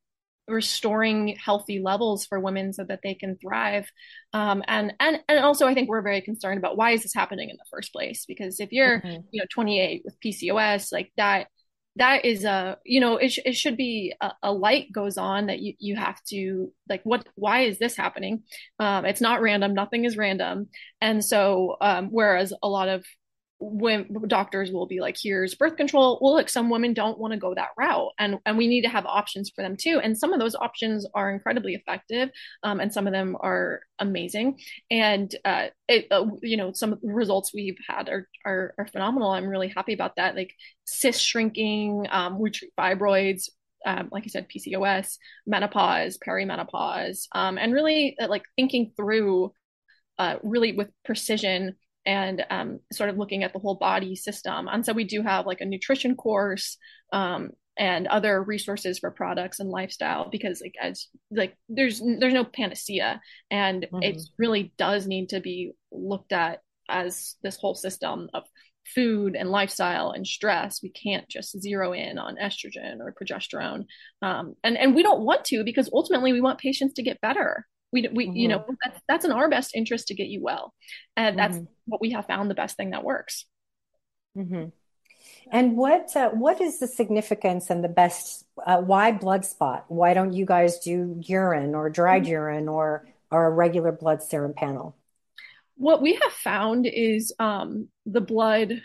S3: restoring healthy levels for women so that they can thrive. Um, and and and also, I think we're very concerned about why is this happening in the first place? Because if you're,
S2: Mhm.
S3: you know, twenty-eight with P C O S, like that, that is a, you know, it, sh- it should be a, a light goes on that you you have to like, what, why is this happening? Um, it's not random. Nothing is random. And so, um, whereas a lot of when doctors will be like, here's birth control, well, look, some women don't want to go that route, and and we need to have options for them too, and some of those options are incredibly effective, um, and some of them are amazing. And uh, it, uh, you know, some results we've had are, are are phenomenal. I'm really happy about that, like cyst shrinking, um, we treat fibroids, um, like I said, P C O S, menopause, perimenopause, um, and really uh, like thinking through uh, really with precision, and um, sort of looking at the whole body system. And so we do have like a nutrition course, um, and other resources for products and lifestyle, because like as like there's there's no panacea, and mm-hmm. it really does need to be looked at as this whole system of food and lifestyle and stress. We can't just zero in on estrogen or progesterone, um, and and we don't want to, because ultimately we want patients to get better. We we mm-hmm. you know that's, that's in our best interest to get you well, and that's mm-hmm. what we have found the best thing that works.
S2: Mm-hmm. And what uh, what is the significance and the best? Uh, why blood spot? Why don't you guys do urine or dried mm-hmm. urine or or a regular blood serum panel?
S3: What we have found is um, the blood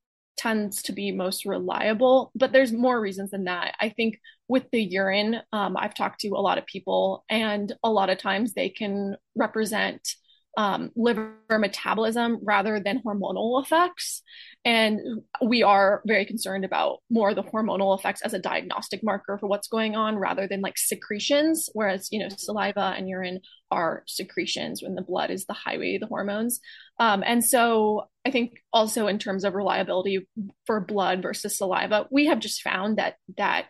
S3: tends to be most reliable, but there's more reasons than that. I think with the urine, um, I've talked to a lot of people, and a lot of times they can represent um, liver metabolism rather than hormonal effects. And we are very concerned about more the hormonal effects as a diagnostic marker for what's going on, rather than like secretions, whereas, you know, saliva and urine are secretions when the blood is the highway to the hormones. Um, and so I think also in terms of reliability for blood versus saliva, we have just found that that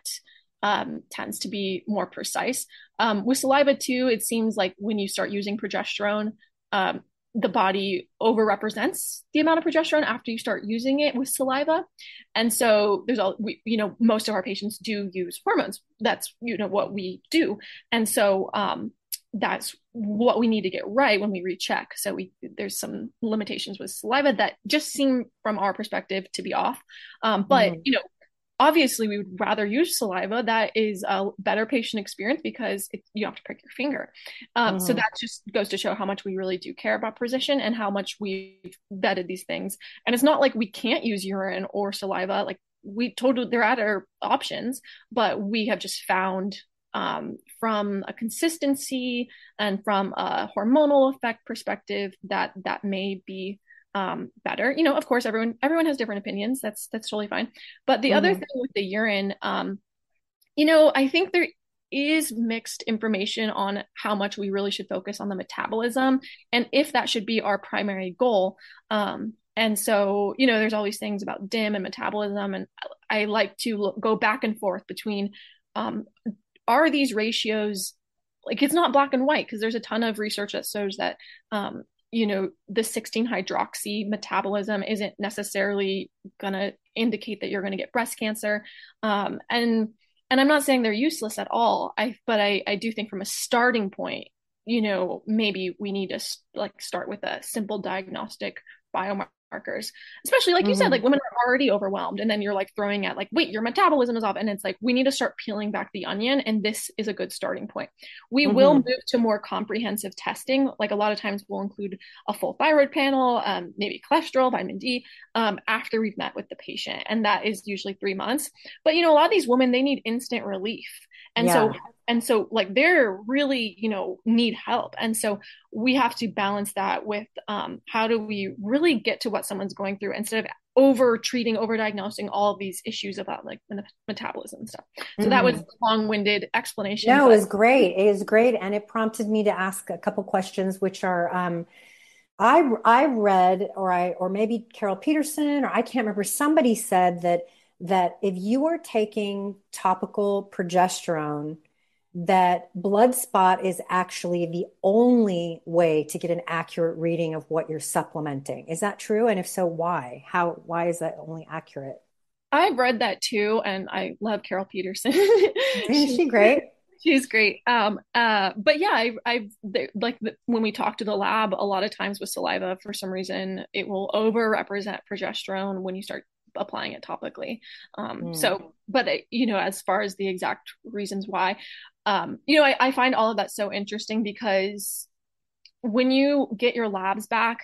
S3: um, tends to be more precise. Um, with saliva too, it seems like when you start using progesterone, um, the body overrepresents the amount of progesterone after you start using it with saliva. And so there's all, we, you know, most of our patients do use hormones. That's, you know, what we do. And so um, that's what we need to get right when we recheck. So we, there's some limitations with saliva that just seem from our perspective to be off. Um, but, mm. you know, obviously we would rather use saliva. That is a better patient experience, because it, you have to prick your finger. Um, mm-hmm. So that just goes to show how much we really do care about precision and how much we've vetted these things. And it's not like we can't use urine or saliva. Like we totally, they're at our options, but we have just found um, from a consistency and from a hormonal effect perspective that that may be um better. You know, of course, everyone everyone has different opinions. That's that's totally fine. But the mm-hmm. other thing with the urine, um, you know, I think there is mixed information on how much we really should focus on the metabolism and if that should be our primary goal. Um, and so, you know, there's all these things about D I M and metabolism, and I like to look, go back and forth between um, are these ratios, like, it's not black and white, because there's a ton of research that shows that um, you know, the sixteen hydroxy metabolism isn't necessarily going to indicate that you're going to get breast cancer. Um, and, and I'm not saying they're useless at all. I, but I, I do think from a starting point, you know, maybe we need to like start with a simple diagnostic biomarker. Markers, especially like you mm-hmm. said, like women are already overwhelmed, and then you're like throwing at like, wait, your metabolism is off, and it's like we need to start peeling back the onion, and this is a good starting point. We mm-hmm. will move to more comprehensive testing. Like a lot of times we'll include a full thyroid panel, um, maybe cholesterol, vitamin D, um, after we've met with the patient, and that is usually three months. But you know, a lot of these women, they need instant relief, and yeah. so and so like they're really, you know, need help, and so we have to balance that with um, how do we really get to what someone's going through instead of over treating, over diagnosing all of these issues about like metabolism and stuff. So mm-hmm. that was a long-winded explanation.
S2: No,
S3: but-
S2: it was great. It was great. And it prompted me to ask a couple questions, which are, um, I, I read, or I, or maybe Carol Peterson, or I can't remember, somebody said that, that if you are taking topical progesterone, that blood spot is actually the only way to get an accurate reading of what you're supplementing. Is that true? And if so, why? How, why is that only accurate?
S3: I've read that too, and I love Carol Peterson.
S2: Isn't she great?
S3: She's great. Um, uh, but yeah, I, I've like the, when we talk to the lab, a lot of times with saliva, for some reason, it will over-represent progesterone when you start applying it topically. Um, mm. So, but it, you know, as far as the exact reasons why, um, you know, I, I find all of that so interesting, because when you get your labs back,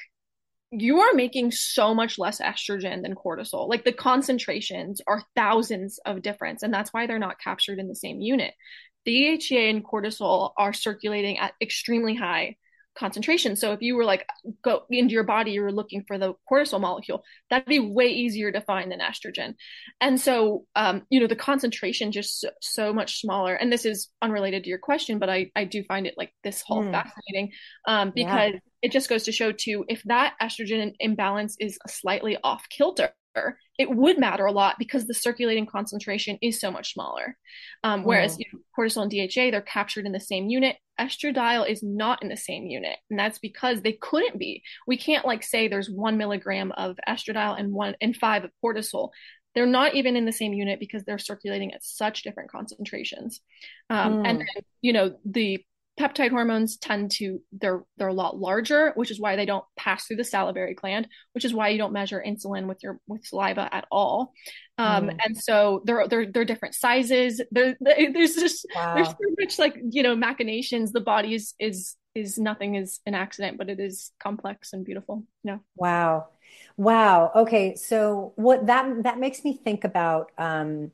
S3: you are making so much less estrogen than cortisol. Like the concentrations are thousands of difference, and that's why they're not captured in the same unit. The D H E A and cortisol are circulating at extremely high concentration. So if you were like go into your body, you were looking for the cortisol molecule, that'd be way easier to find than estrogen. And so, um, you know, the concentration just so, so much smaller. And this is unrelated to your question, but I, I do find it like this whole mm. fascinating, um, because yeah. it just goes to show too, if that estrogen imbalance is slightly off kilter, it would matter a lot because the circulating concentration is so much smaller. Um, whereas
S2: Mm.
S3: you know, cortisol and D H A, they're captured in the same unit. Estradiol is not in the same unit, and that's because they couldn't be. We can't like say there's one milligram of estradiol and one and five of cortisol. They're not even in the same unit because they're circulating at such different concentrations. Um, and
S2: Mm.
S3: then, you know, the peptide hormones tend to they're they're a lot larger, which is why they don't pass through the salivary gland, which is why you don't measure insulin with your with saliva at all. Um,
S2: Mm.
S3: and so they're they're they're different sizes. There there's just there's so
S2: Wow.
S3: much like you know machinations. The body is is is nothing is an accident, but it is complex and beautiful. Yeah.
S2: Wow. Wow. Okay. So what that that makes me think about um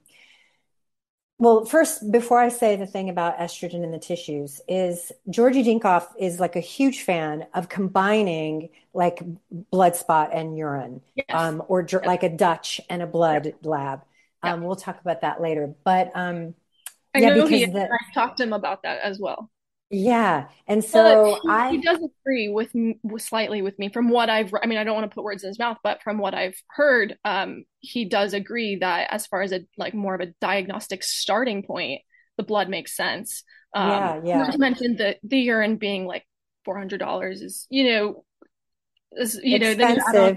S2: well, first, before I say the thing about estrogen in the tissues, is Georgie Dinkoff is like a huge fan of combining like blood spot and urine,
S3: Yes.
S2: um, or dr-
S3: Yep.
S2: like a Dutch and a
S3: Yep.
S2: blood lab.
S3: Yep.
S2: Um, we'll talk about that later. But um,
S3: I
S2: yeah,
S3: know he
S2: because
S3: is.
S2: the
S3: I've talked to him about that as well.
S2: yeah, and
S3: But
S2: so
S3: he, he
S2: I
S3: does agree with, with slightly with me from what I've, I mean, I don't want to put words in his mouth, but from what I've heard, um, he does agree that as far as a like more of a diagnostic starting point, the blood makes sense. Um,
S2: yeah,
S3: not
S2: yeah,
S3: to mention the the urine being like four hundred dollars is, you know, is, you know, then you add on.
S2: expensive.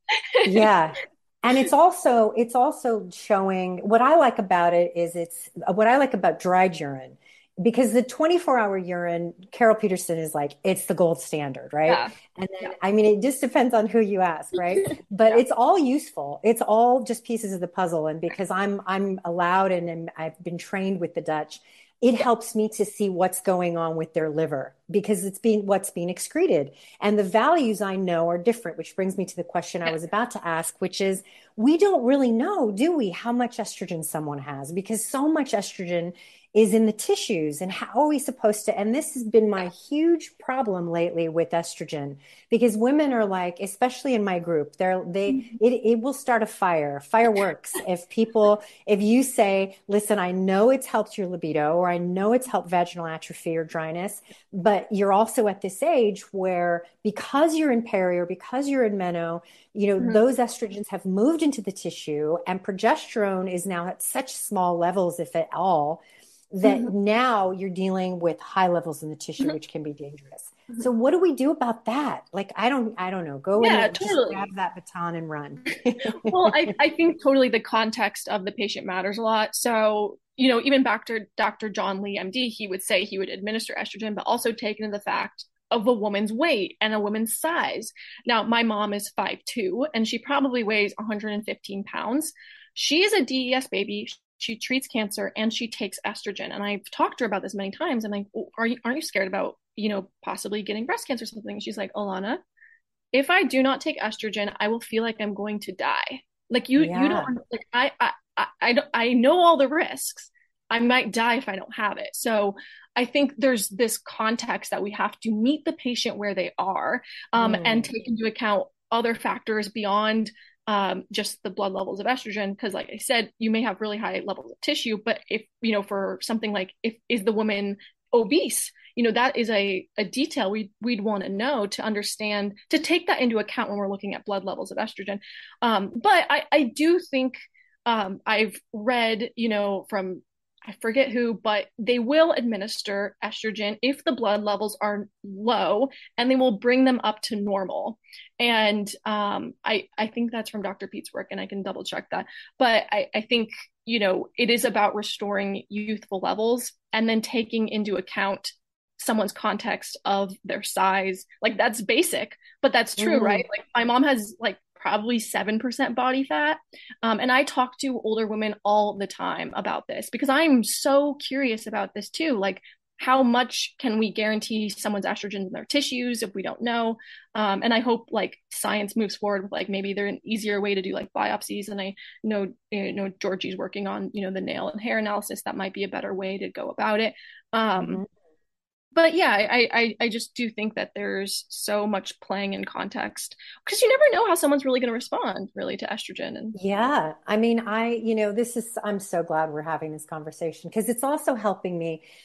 S2: Yeah. And it's also it's also showing what I like about it is it's what I like about dried urine because the twenty-four hour urine, Carol Peterson is like it's the gold standard, right?
S3: Yeah.
S2: And then
S3: Yeah.
S2: I mean it just depends on who you ask, right? But
S3: Yeah.
S2: it's all useful. It's all just pieces of the puzzle. And because I'm I'm allowed and, and I've been trained with the Dutch, it
S3: Yeah.
S2: helps me to see what's going on with their liver because it's being what's being excreted. And the values I know are different, which brings me to the question I
S3: Yeah.
S2: was about to ask, which is we don't really know, do we, how much estrogen someone has? Because so much estrogen is in the tissues. And how are we supposed to? And this has been my huge problem lately with estrogen because women are like, especially in my group, they're they
S3: Mhm.
S2: it, it will start a fire, fireworks. If people, if you say, listen, I know it's helped your libido, or I know it's helped vaginal atrophy or dryness, but you're also at this age where because you're in peri or because you're in meno, you know,
S3: Mhm.
S2: those estrogens have moved into the tissue and progesterone is now at such small levels, if at all, that
S3: Mhm.
S2: now you're dealing with high levels in the tissue,
S3: Mhm.
S2: which can be dangerous.
S3: Mhm.
S2: So what do we do about that? Like, I don't, I don't know. Go in
S3: Yeah,
S2: there, just grab
S3: totally.
S2: that baton and run.
S3: Well, I, I think totally the context of the patient matters a lot. So, you know, even doctor Doctor John Lee, M D, he would say he would administer estrogen, but also take into the fact of a woman's weight and a woman's size. Now, my mom is five two, and she probably weighs one hundred fifteen pounds. She is a D E S baby. She treats cancer and she takes estrogen. And I've talked to her about this many times. I'm like, oh, are you aren't you scared about, you know, possibly getting breast cancer or something? And she's like, Alana, if I do not take estrogen, I will feel like I'm going to die. Like you, you don't
S2: Yeah.
S3: like I, I, I, I, don't, I know all the risks. I might die if I don't have it. So I think there's this context that we have to meet the patient where they are, um, and
S2: Mm,
S3: take into account other factors beyond um, just the blood levels of estrogen. Because, like I said, you may have really high levels of tissue, but if you know, for something like if is the woman obese, you know that is a, a detail we, we'd want to know to understand to take that into account when we're looking at blood levels of estrogen. Um, but I, I do think um, I've read you know from I forget who, but they will administer estrogen if the blood levels are low and they will bring them up to normal. And um, I, I think that's from Doctor Pete's work and I can double check that. But I, I think, you know, it is about restoring youthful levels and then taking into account someone's context of their size. Like that's basic, but that's true, right?
S2: mm,
S3: Like my mom has like probably seven percent body fat. Um, and I talk to older women all the time about this because I'm so curious about this too. Like, how much can we guarantee someone's estrogen in their tissues if we don't know? Um, and I hope like science moves forward with like maybe there's an easier way to do like biopsies. And I know you know Georgie's working on you know the nail and hair analysis. That might be a better way to go about it. Um,
S2: mhm.
S3: but yeah, I, I I just do think that there's so much playing in context because you never know how someone's really going to respond really to estrogen and
S2: Yeah. I mean, I, you know, this is, I'm so glad we're having this conversation because it's also helping me.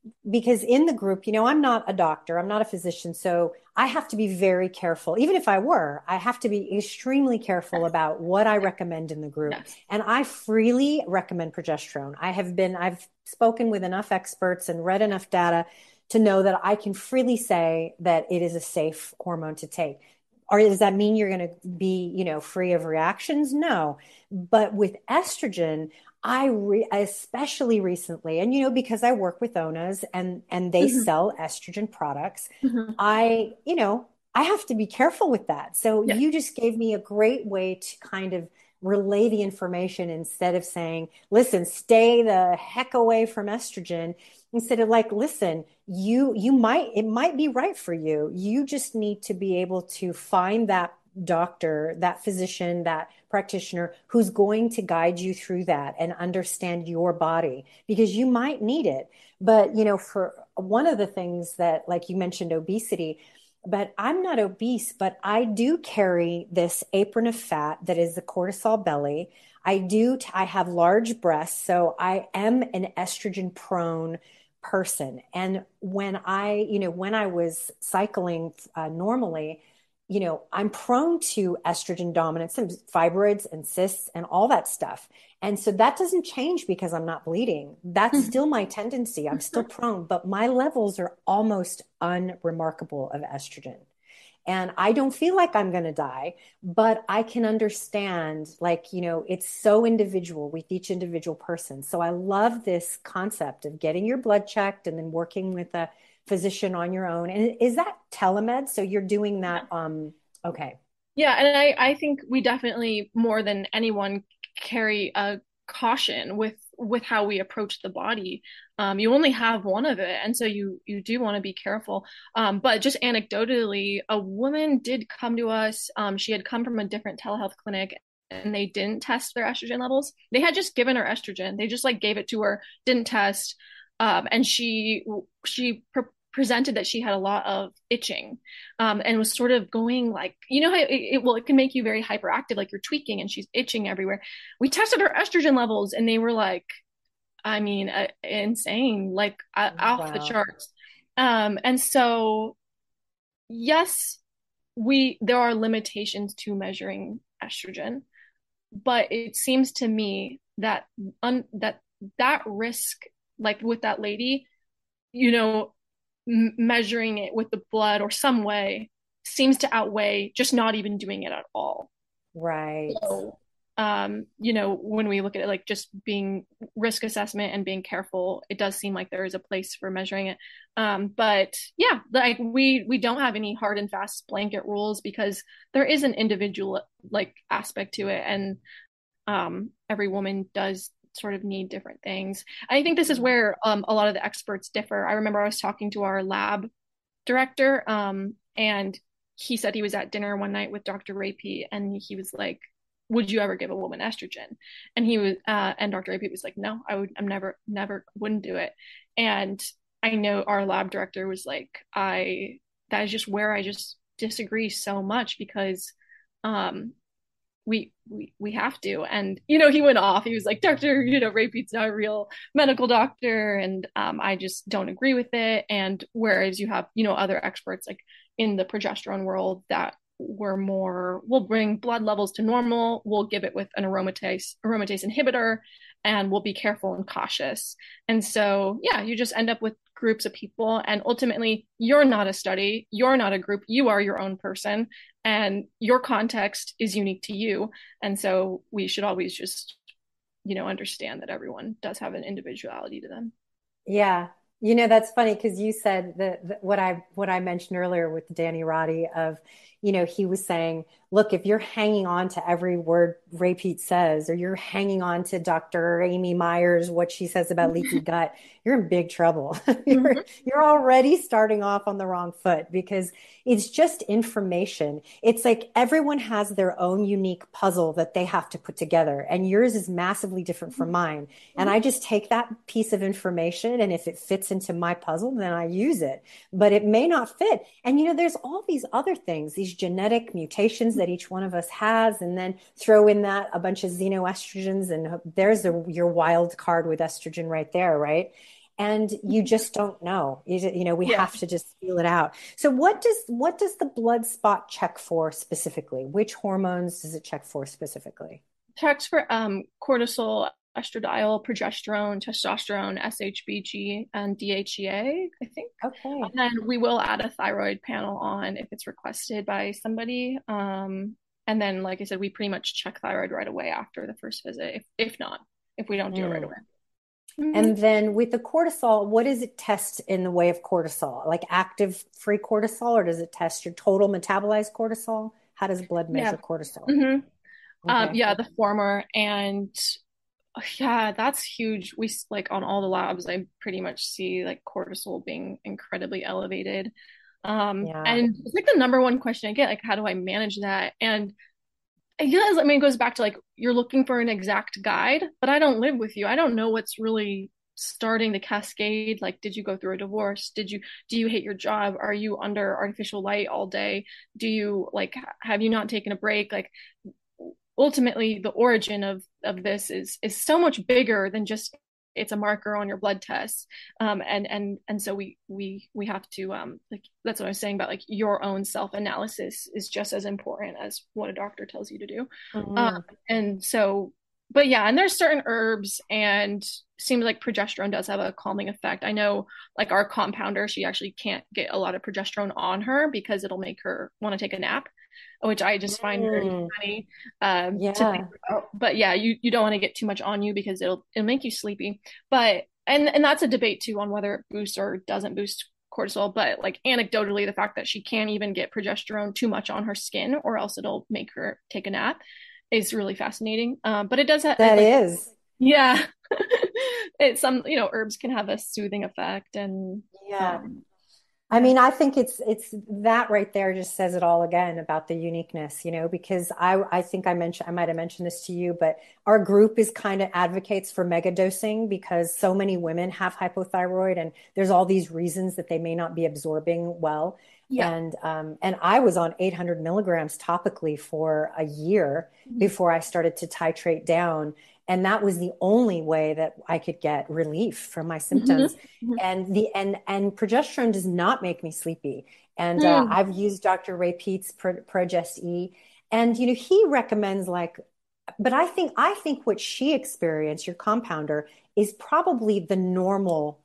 S2: because in the group, you know, I'm not a doctor, I'm not a physician, so I have to be very careful. Even if I were, I have to be extremely careful
S3: Yes.
S2: about what I recommend in the group.
S3: Yes.
S2: And I freely recommend progesterone. I have been, I've spoken with enough experts and read enough data to know that I can freely say that it is a safe hormone to take. Or does that mean you're going to be, you know, free of reactions? No. But with estrogen, I re- especially recently, and you know, because I work with O N As and and they
S3: Mhm.
S2: sell estrogen products,
S3: Mhm.
S2: I, you know, I have to be careful with that. So
S3: Yeah.
S2: you just gave me a great way to kind of relay the information instead of saying, listen, stay the heck away from estrogen. Instead of like, listen, you you might it might be right for you. You just need to be able to find that doctor, that physician, that practitioner who's going to guide you through that and understand your body because you might need it. But, you know, for one of the things that, like you mentioned, obesity, but I'm not obese, but I do carry this apron of fat that is the cortisol belly. I do, I have large breasts, so I am an estrogen prone person. And when I, you know, when I was cycling uh, normally, you know, I'm prone to estrogen dominance and fibroids and cysts and all that stuff. And so that doesn't change because I'm not bleeding. That's
S3: Mhm.
S2: still my tendency. I'm still prone, but my levels are almost unremarkable of estrogen. And I don't feel like I'm going to die, but I can understand, like, you know, it's so individual with each individual person. So I love this concept of getting your blood checked and then working with a physician on your own. And is that telemed? So you're doing that. Um, okay.
S3: Yeah, and I, I think we definitely more than anyone carry a caution with with how we approach the body. Um, you only have one of it, and so you you do want to be careful. Um, but just anecdotally, a woman did come to us. Um, she had come from a different telehealth clinic, and they didn't test their estrogen levels. They had just given her estrogen. They just like gave it to her, didn't test, um, and she she pre presented that she had a lot of itching, um, and was sort of going like, you know how it, it well it can make you very hyperactive, like you're tweaking and she's itching everywhere. We tested her estrogen levels and they were like, I mean, uh, insane, like uh, off the
S2: Wow.
S3: charts. Um, and so yes, we there are limitations to measuring estrogen, but it seems to me that un, that that risk, like with that lady, you know, m- measuring it with the blood or some way seems to outweigh just not even doing it at all.
S2: Right.
S3: So, um, you know, when we look at it like just being risk assessment and being careful, it does seem like there is a place for measuring it. Um, but yeah, like we we don't have any hard and fast blanket rules because there is an individual like aspect to it, and um, every woman does sort of need different things. I think this is where um, a lot of the experts differ. I remember I was talking to our lab director, um, and he said he was at dinner one night with Doctor Rapey, and he was like, "Would you ever give a woman estrogen?" And he was, uh, and Doctor Rapey was like, "No, I would. I'm never, never, wouldn't do it." And I know our lab director was like, "I that is just where I just disagree so much because." Um, we we we have to. And you know, he went off, he was like, Dr. you know Rapey's not a real medical doctor, and um, I just don't agree with it. And whereas you have, you know, other experts like in the progesterone world that were more, we'll bring blood levels to normal, we'll give it with an aromatase aromatase inhibitor, and we'll be careful and cautious. And so yeah, you just end up with groups of people, and ultimately you're not a study, you're not a group, you are your own person, and your context is unique to you. And so we should always just, you know, understand that everyone does have an individuality to them.
S2: Yeah. You know, that's funny because you said that, that what I what I mentioned earlier with Danny Roddy of, you know, he was saying, look, if you're hanging on to every word Ray Pete says, or you're hanging on to Doctor Amy Myers, what she says about leaky gut, you're in big trouble. You're
S3: Mm-hmm.
S2: you're already starting off on the wrong foot because it's just information. It's like everyone has their own unique puzzle that they have to put together, and yours is massively different from mine. And I just take that piece of information, and if it fits into my puzzle, then I use it. But it may not fit. And, you know, there's all these other things, these genetic mutations that each one of us has, and then throw in that a bunch of xenoestrogens, and there's a, your wild card with estrogen right there, right? and you just don't know. You, ju- you know, we
S3: Yeah.
S2: have to just feel it out. So what does what does the blood spot check for specifically? Which hormones does it check for specifically?
S3: Checks for um, cortisol, estradiol, progesterone, testosterone, S H B G, and D H E A, I think. And
S2: Okay.
S3: then we will add a thyroid panel on if it's requested by somebody. Um, and then, like I said, we pretty much check thyroid right away after the first visit, if, if not, if we don't do it right
S2: Mm.
S3: away. Mm-hmm.
S2: And then with the cortisol, what does it test in the way of cortisol? Like active free cortisol, or does it test your total metabolized cortisol? How does blood
S3: Yeah.
S2: measure cortisol?
S3: Mm-hmm. Um,
S2: Okay.
S3: yeah, the former. And yeah, that's huge. We like on all the labs, I pretty much see like cortisol being incredibly elevated. Um,
S2: Yeah.
S3: and it's like the number one question I get, like, how do I manage that? And I guess, I mean, it goes back to like, you're looking for an exact guide, but I don't live with you. I don't know what's really starting the cascade. Like, did you go through a divorce? Did you, do you hate your job? Are you under artificial light all day? Do you like, have you not taken a break? Like, ultimately the origin of of this is is so much bigger than just it's a marker on your blood test. Um and and and so we we we have to um like that's what I was saying about like your own self analysis is just as important as what a doctor tells you to do. um
S2: Mhm.
S3: and so but yeah, and there's certain herbs, and seems like progesterone does have a calming effect. I know like our compounder, she actually can't get a lot of progesterone on her because it'll make her want to take a nap, which I just find very
S2: Mm.
S3: funny um, to think
S2: Yeah.
S3: about. But yeah, you, you don't want to get too much on you because it'll it'll make you sleepy. But and and that's a debate too on whether it boosts or doesn't boost cortisol. But like anecdotally, the fact that she can't even get progesterone too much on her skin, or else it'll make her take a nap, is really fascinating. Um, but it does have it
S2: That
S3: like
S2: is.
S3: yeah, it's some you know herbs can have a soothing effect, and
S2: Yeah.
S3: um,
S2: I
S3: yeah.
S2: mean, I think it's it's that right there just says it all again about the uniqueness, you know, because I I think I mentioned I might have mentioned this to you, but our group is kind of advocates for mega dosing because so many women have hypothyroid and there's all these reasons that they may not be absorbing well.
S3: Yeah.
S2: And um and I was on eight hundred milligrams topically for a year before I started to titrate down. And that was the only way that I could get relief from my symptoms.
S3: Mhm.
S2: And the and and progesterone does not make me sleepy. And uh,
S3: Mhm.
S2: I've used Doctor Ray Peat's Pro, Progest E, and you know he recommends like, but I think I think what she experienced, your compounder, is probably the normal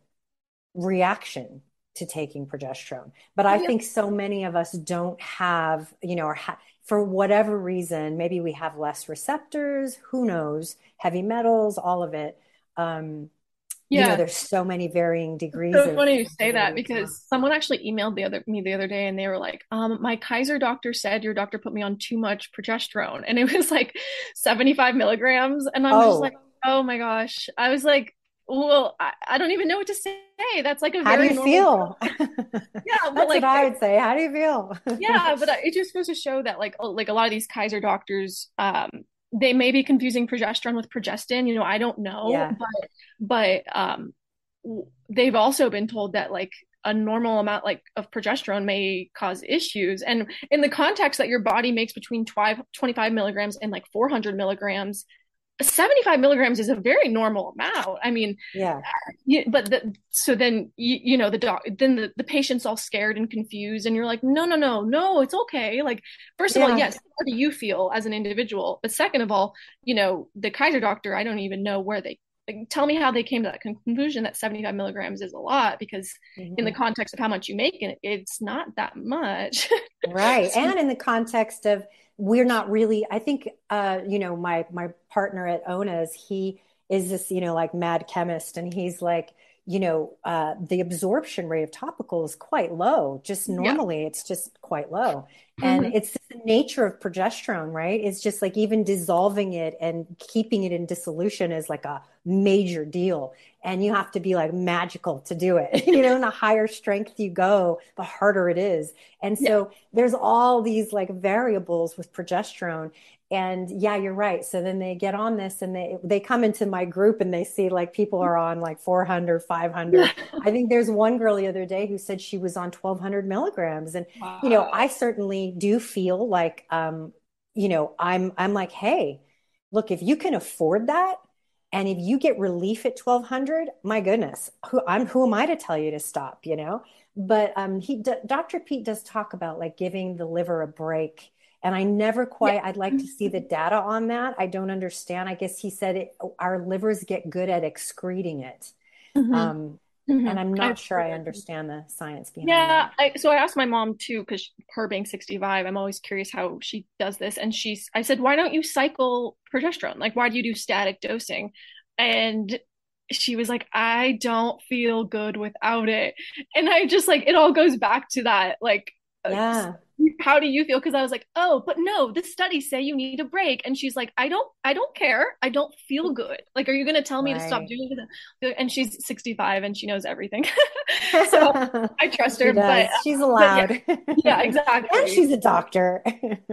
S2: reaction to taking progesterone. But I
S3: Yeah.
S2: think so many of us don't have, you know, or ha for whatever reason, maybe we have less receptors, who knows, heavy metals, all of it. Um, you know,
S3: Yeah.
S2: there's so many varying degrees
S3: So
S2: of
S3: funny you say that
S2: ability.
S3: because someone actually emailed the other me the other day and they were like, um, my Kaiser doctor said your doctor put me on too much progesterone and it was like seventy-five milligrams. And I'm just like,
S2: Oh,
S3: oh my gosh. I was like, well, I, I don't even know what to say. That's like a
S2: how do
S3: very
S2: you
S3: normal
S2: feel?
S3: yeah, but
S2: That's what
S3: like
S2: I would say. How do you feel?
S3: yeah, but it just goes to show that like like a lot of these Kaiser doctors, um, they may be confusing progesterone with progestin. You know, I don't know,
S2: Yeah.
S3: but but um, they've also been told that like a normal amount like of progesterone may cause issues, and in the context that your body makes between twenty-five milligrams and like four hundred milligrams, seventy-five milligrams is a very normal amount. I mean,
S2: Yeah.
S3: yeah, but the, so then you, you know the doc then the, the patient's all scared and confused and you're like no no no no it's okay. Like first of all,
S2: Yeah.
S3: yes, how do you feel as an individual, but second of all, you know the Kaiser doctor, I don't even know where they like, tell me how they came to that conclusion that seventy-five milligrams is a lot, because in the
S2: Mhm.
S3: context of how much you make it, it's not that much.
S2: Right.
S3: So,
S2: And in the context of we're not really, I think uh, you know, my my partner at Ona's, he is this, you know, like mad chemist, and he's like, you know, uh, the absorption rate of topical is quite low. Just
S3: yeah.
S2: normally it's just quite low. And
S3: Mhm.
S2: it's the nature of progesterone, right? It's just like even dissolving it and keeping it in dissolution is like a major deal. And you have to be like magical to do it. You know, and the higher strength you go, the harder it is. And
S3: Yeah.
S2: so there's all these like variables with progesterone. And yeah, you're right. So then they get on this and they they come into my group and they see like people are on like four hundred, five hundred. I think there's one girl the other day who said she was on twelve hundred milligrams. And you know,
S3: Wow.
S2: I certainly do feel like um, you know, I'm I'm like, hey, look, if you can afford that, And if you get relief at twelve hundred, my goodness, who I'm who am I to tell you to stop, you know? But um, he, Doctor Pete does talk about like giving the liver a break. And I never
S3: Yeah.
S2: quite, I'd like to see the data on that. I don't understand. I guess he said it, our livers get good at excreting it.
S3: Mhm.
S2: Um, and
S3: Mhm.
S2: I'm
S3: I
S2: not sure I understand the science behind
S3: Yeah,
S2: that.
S3: I, so I asked my mom too, because her being sixty-five, I'm always curious how she does this. And she's, I said, why don't you cycle progesterone? Like, why do you do static dosing? And she was like, I don't feel good without it. And I just like, it all goes back to that. Like, uh,
S2: Yeah,
S3: how do you feel? Because I was like, oh, but no, the studies say you need a break. And she's like, I don't, I don't care. I don't feel good. Like, are you going to tell me to stop
S2: right.
S3: doing this? And she's sixty-five and she knows everything. So I trust
S2: She
S3: her, but
S2: does. She's
S3: but yeah,
S2: allowed.
S3: yeah,
S2: And
S3: exactly.
S2: she's a doctor.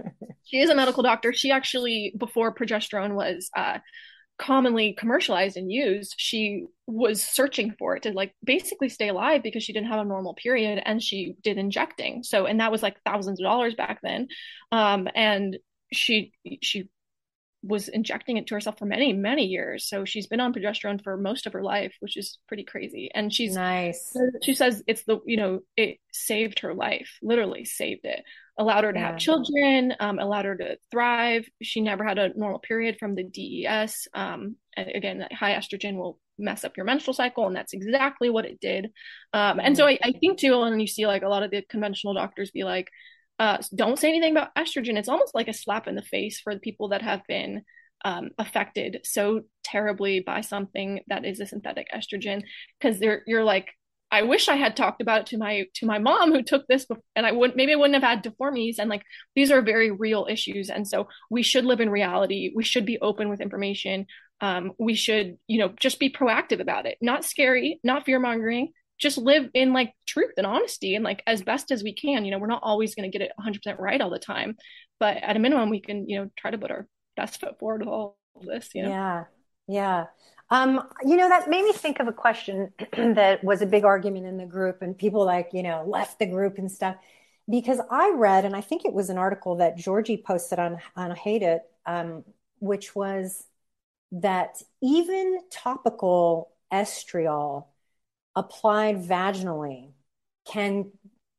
S3: She is a medical doctor. She actually, before progesterone was uh, commonly commercialized and used, she was searching for it to like basically stay alive because she didn't have a normal period, and she did injecting. So, and that was like thousands of dollars back then. Um, and she she was injecting it to herself for many, many years. So she's been on progesterone for most of her life, which is pretty crazy. And she's
S2: Nice.
S3: she says it's the, you know, it saved her life, literally saved it, allowed her to have
S2: Yeah.
S3: children, um, allowed her to thrive. She never had a normal period from the D E S. Um, and again, that high estrogen will mess up your menstrual cycle, and that's exactly what it did. Um, and so
S2: Mm.
S3: I, I think too, when you see like a lot of the conventional doctors be like, uh, don't say anything about estrogen, it's almost like a slap in the face for the people that have been um, affected so terribly by something that is a synthetic estrogen, because they're you're like, I wish I had talked about it to my to my mom who took this, and I wouldn't, maybe I wouldn't have had deformities. And like, these are very real issues, and so we should live in reality. We should be open with information. Um, we should, you know, just be proactive about it. Not scary, not fear mongering. Just live in like truth and honesty, and like as best as we can. You know, we're not always going to get it one hundred percent right all the time, but at a minimum, we can, you know, try to put our best foot forward with all of this. You know.
S2: Yeah. Yeah. Um, you know, that made me think of a question that was a big argument in the group, and people like, you know, left the group and stuff. Because I read, and I think it was an article that Georgie posted on on Hate It, um, which was that even topical estriol applied vaginally can,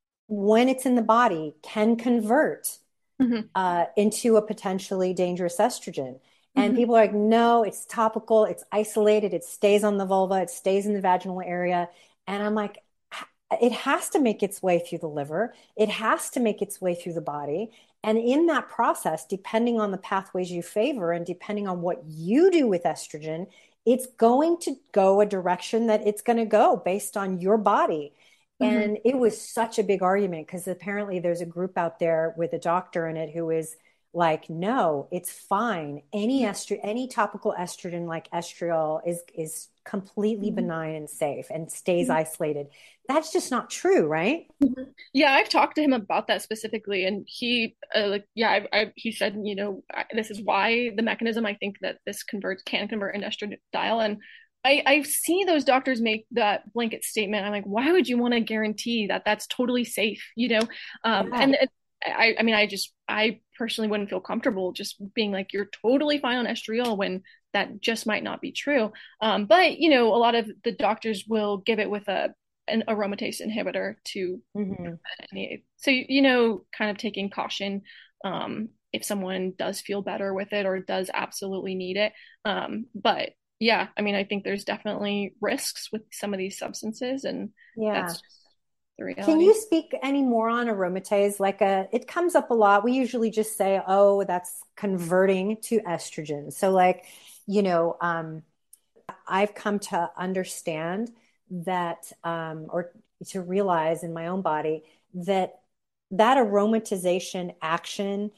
S2: when it's in the body, can convert
S3: Mm-hmm.
S2: uh, into a potentially dangerous estrogen. And
S3: Mm-hmm.
S2: people are like, no, it's topical, it's isolated, it stays on the vulva, it stays in the vaginal area. And I'm like, it has to make its way through the liver, it has to make its way through the body. And in that process, depending on the pathways you favor and depending on what you do with estrogen, it's going to go a direction that it's going to go based on your body.
S3: Mm-hmm.
S2: And it was such a big argument because apparently there's a group out there with a doctor in it who is like, no, it's fine. Any estrogen, any topical estrogen like estriol is is completely
S3: Mm-hmm.
S2: benign and safe and stays isolated. That's just not true, right?
S3: Mhm. Yeah, I've talked to him about that specifically, and he, uh, like, yeah, I, I, he said, you know, I, this is why the mechanism I think that this converts can convert into estradiol, and I, I see those doctors make that blanket statement. I'm like, why would you want to guarantee that that's totally safe, you know? Um,
S2: Yeah.
S3: and it, I, I mean, I just, I personally wouldn't feel comfortable just being like, you're totally fine on estriol when that just might not be true. Um, but you know, a lot of the doctors will give it with a an aromatase inhibitor to
S2: Hmm.
S3: any, so you know, kind of taking caution um if someone does feel better with it or does absolutely need it. Um but yeah, I mean, I think there's definitely risks with some of these substances, and that's
S2: Yeah.
S3: just the
S2: Can you
S3: reality.
S2: speak any more on aromatase? Like a, it comes up a lot. We usually just say, oh, that's converting to estrogen. So like, you know, um, I've come to understand that, um, or to realize in my own body that that aromatization action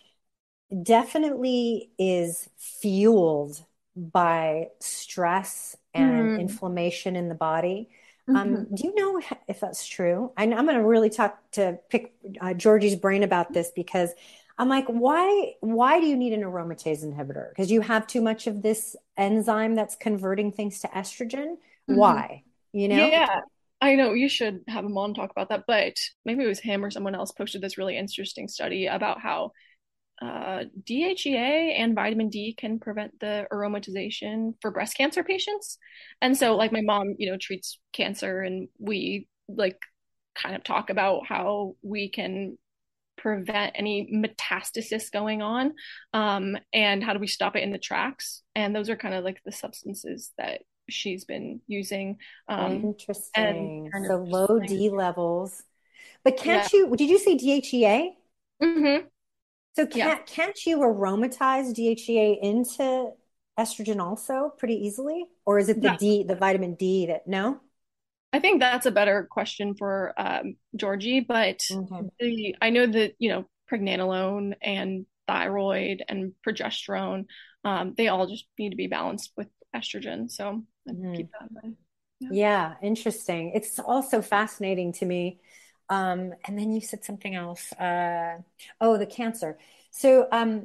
S2: definitely is fueled by stress and
S3: Mm-hmm.
S2: inflammation in the body. Um,
S3: Mm-hmm.
S2: do you know if that's true? I, I'm going to really talk to pick uh, Georgie's brain about this because I'm like, why why do you need an aromatase inhibitor? Because you have too much of this enzyme that's converting things to estrogen.
S3: Mm-hmm.
S2: Why? You know?
S3: Yeah, I know you should have him on talk about that, but maybe it was him or someone else posted this really interesting study about how uh, D H E A and vitamin D can prevent the aromatization for breast cancer patients. And so like my mom, you know, treats cancer, and we like kind of talk about how we can prevent any metastasis going on, um, and how do we stop it in the tracks. And those are kind of like the substances that she's been using. Um,
S2: Interesting.
S3: and
S2: So low D levels. But
S3: yeah.
S2: can't you, did you say D H E A?
S3: Mm-hmm.
S2: So
S3: Yeah.
S2: can't can't you aromatize D H E A into estrogen also pretty easily? Or is it the
S3: Yeah.
S2: D, the vitamin D that no?
S3: I think that's a better question for um, Georgie, but
S2: Okay.
S3: the I know that, you know, pregnenolone and thyroid and progesterone, um, they all just need to be balanced with estrogen. So I
S2: Mhm.
S3: keep that in mind. Yeah.
S2: Yeah, interesting. It's also fascinating to me. Um, and then you said something else. Uh, oh, the cancer. So, um,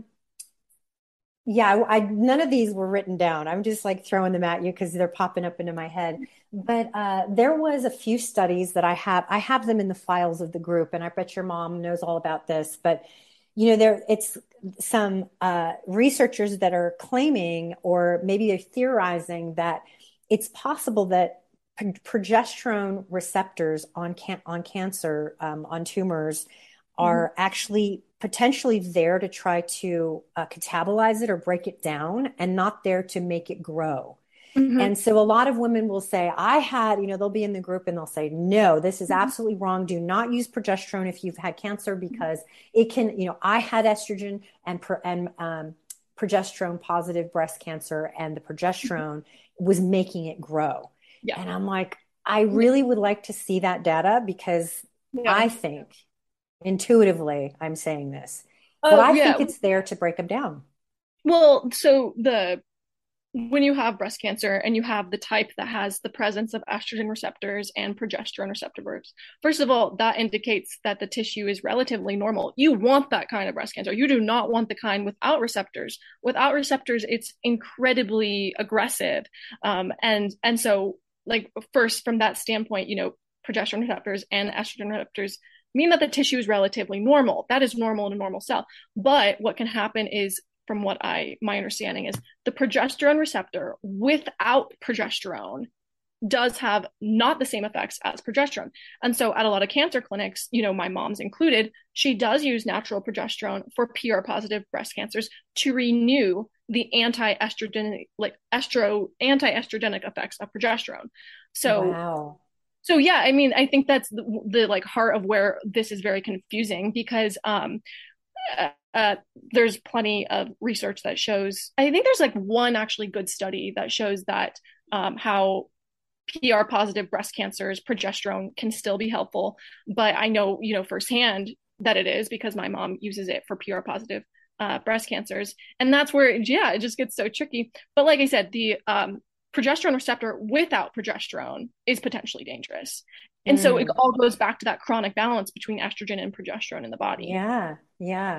S2: yeah, I, I none of these were written down. I'm just like throwing them at you because they're popping up into my head. But uh, there was a few studies that I have. I have them in the files of the group, and I bet your mom knows all about this. But you know, there it's some uh, researchers that are claiming, or maybe they're theorizing that it's possible that progesterone receptors on can on cancer, um, on tumors
S3: Mhm.
S2: are actually potentially there to try to uh, catabolize it or break it down, and not there to make it grow.
S3: Mhm.
S2: And so a lot of women will say, I had, you know, they'll be in the group and they'll say, no, this is
S3: Mhm.
S2: absolutely wrong. Do not use progesterone if you've had cancer, because it can, you know, I had estrogen and, and um, progesterone positive breast cancer, and the progesterone was making it grow.
S3: Yeah.
S2: And I'm like, I
S3: Yeah.
S2: really would like to see that data, because
S3: Yeah.
S2: I think intuitively I'm saying this, but
S3: Oh,
S2: I
S3: yeah.
S2: think it's there to break them down.
S3: Well, so the when you have breast cancer and you have the type that has the presence of estrogen receptors and progesterone receptors, first of all, that indicates that the tissue is relatively normal. You want that kind of breast cancer. You do not want the kind without receptors. Without receptors, it's incredibly aggressive. Um, and and so, like, first from that standpoint, you know, progesterone receptors and estrogen receptors mean that the tissue is relatively normal. That is normal in a normal cell. But what can happen is, from what I my understanding is, the progesterone receptor without progesterone does have not the same effects as progesterone. And so at a lot of cancer clinics, you know, my mom's included, she does use natural progesterone for P R positive breast cancers to renew the anti-estrogen, like estro anti-estrogenic effects of progesterone. So
S2: Wow.
S3: so yeah, I mean, I think that's the, the like heart of where this is very confusing, because um uh, uh, there's plenty of research that shows, I think there's like one actually good study that shows that um, how P R positive breast cancers, progesterone can still be helpful. But I know, you know, firsthand that it is, because my mom uses it for P R positive uh, breast cancers. And that's where, yeah, it just gets so tricky. But like I said, the um, progesterone receptor without progesterone is potentially dangerous. And so it
S2: Mm.
S3: all goes back to that chronic balance between estrogen and progesterone in the body.
S2: Yeah. Yeah.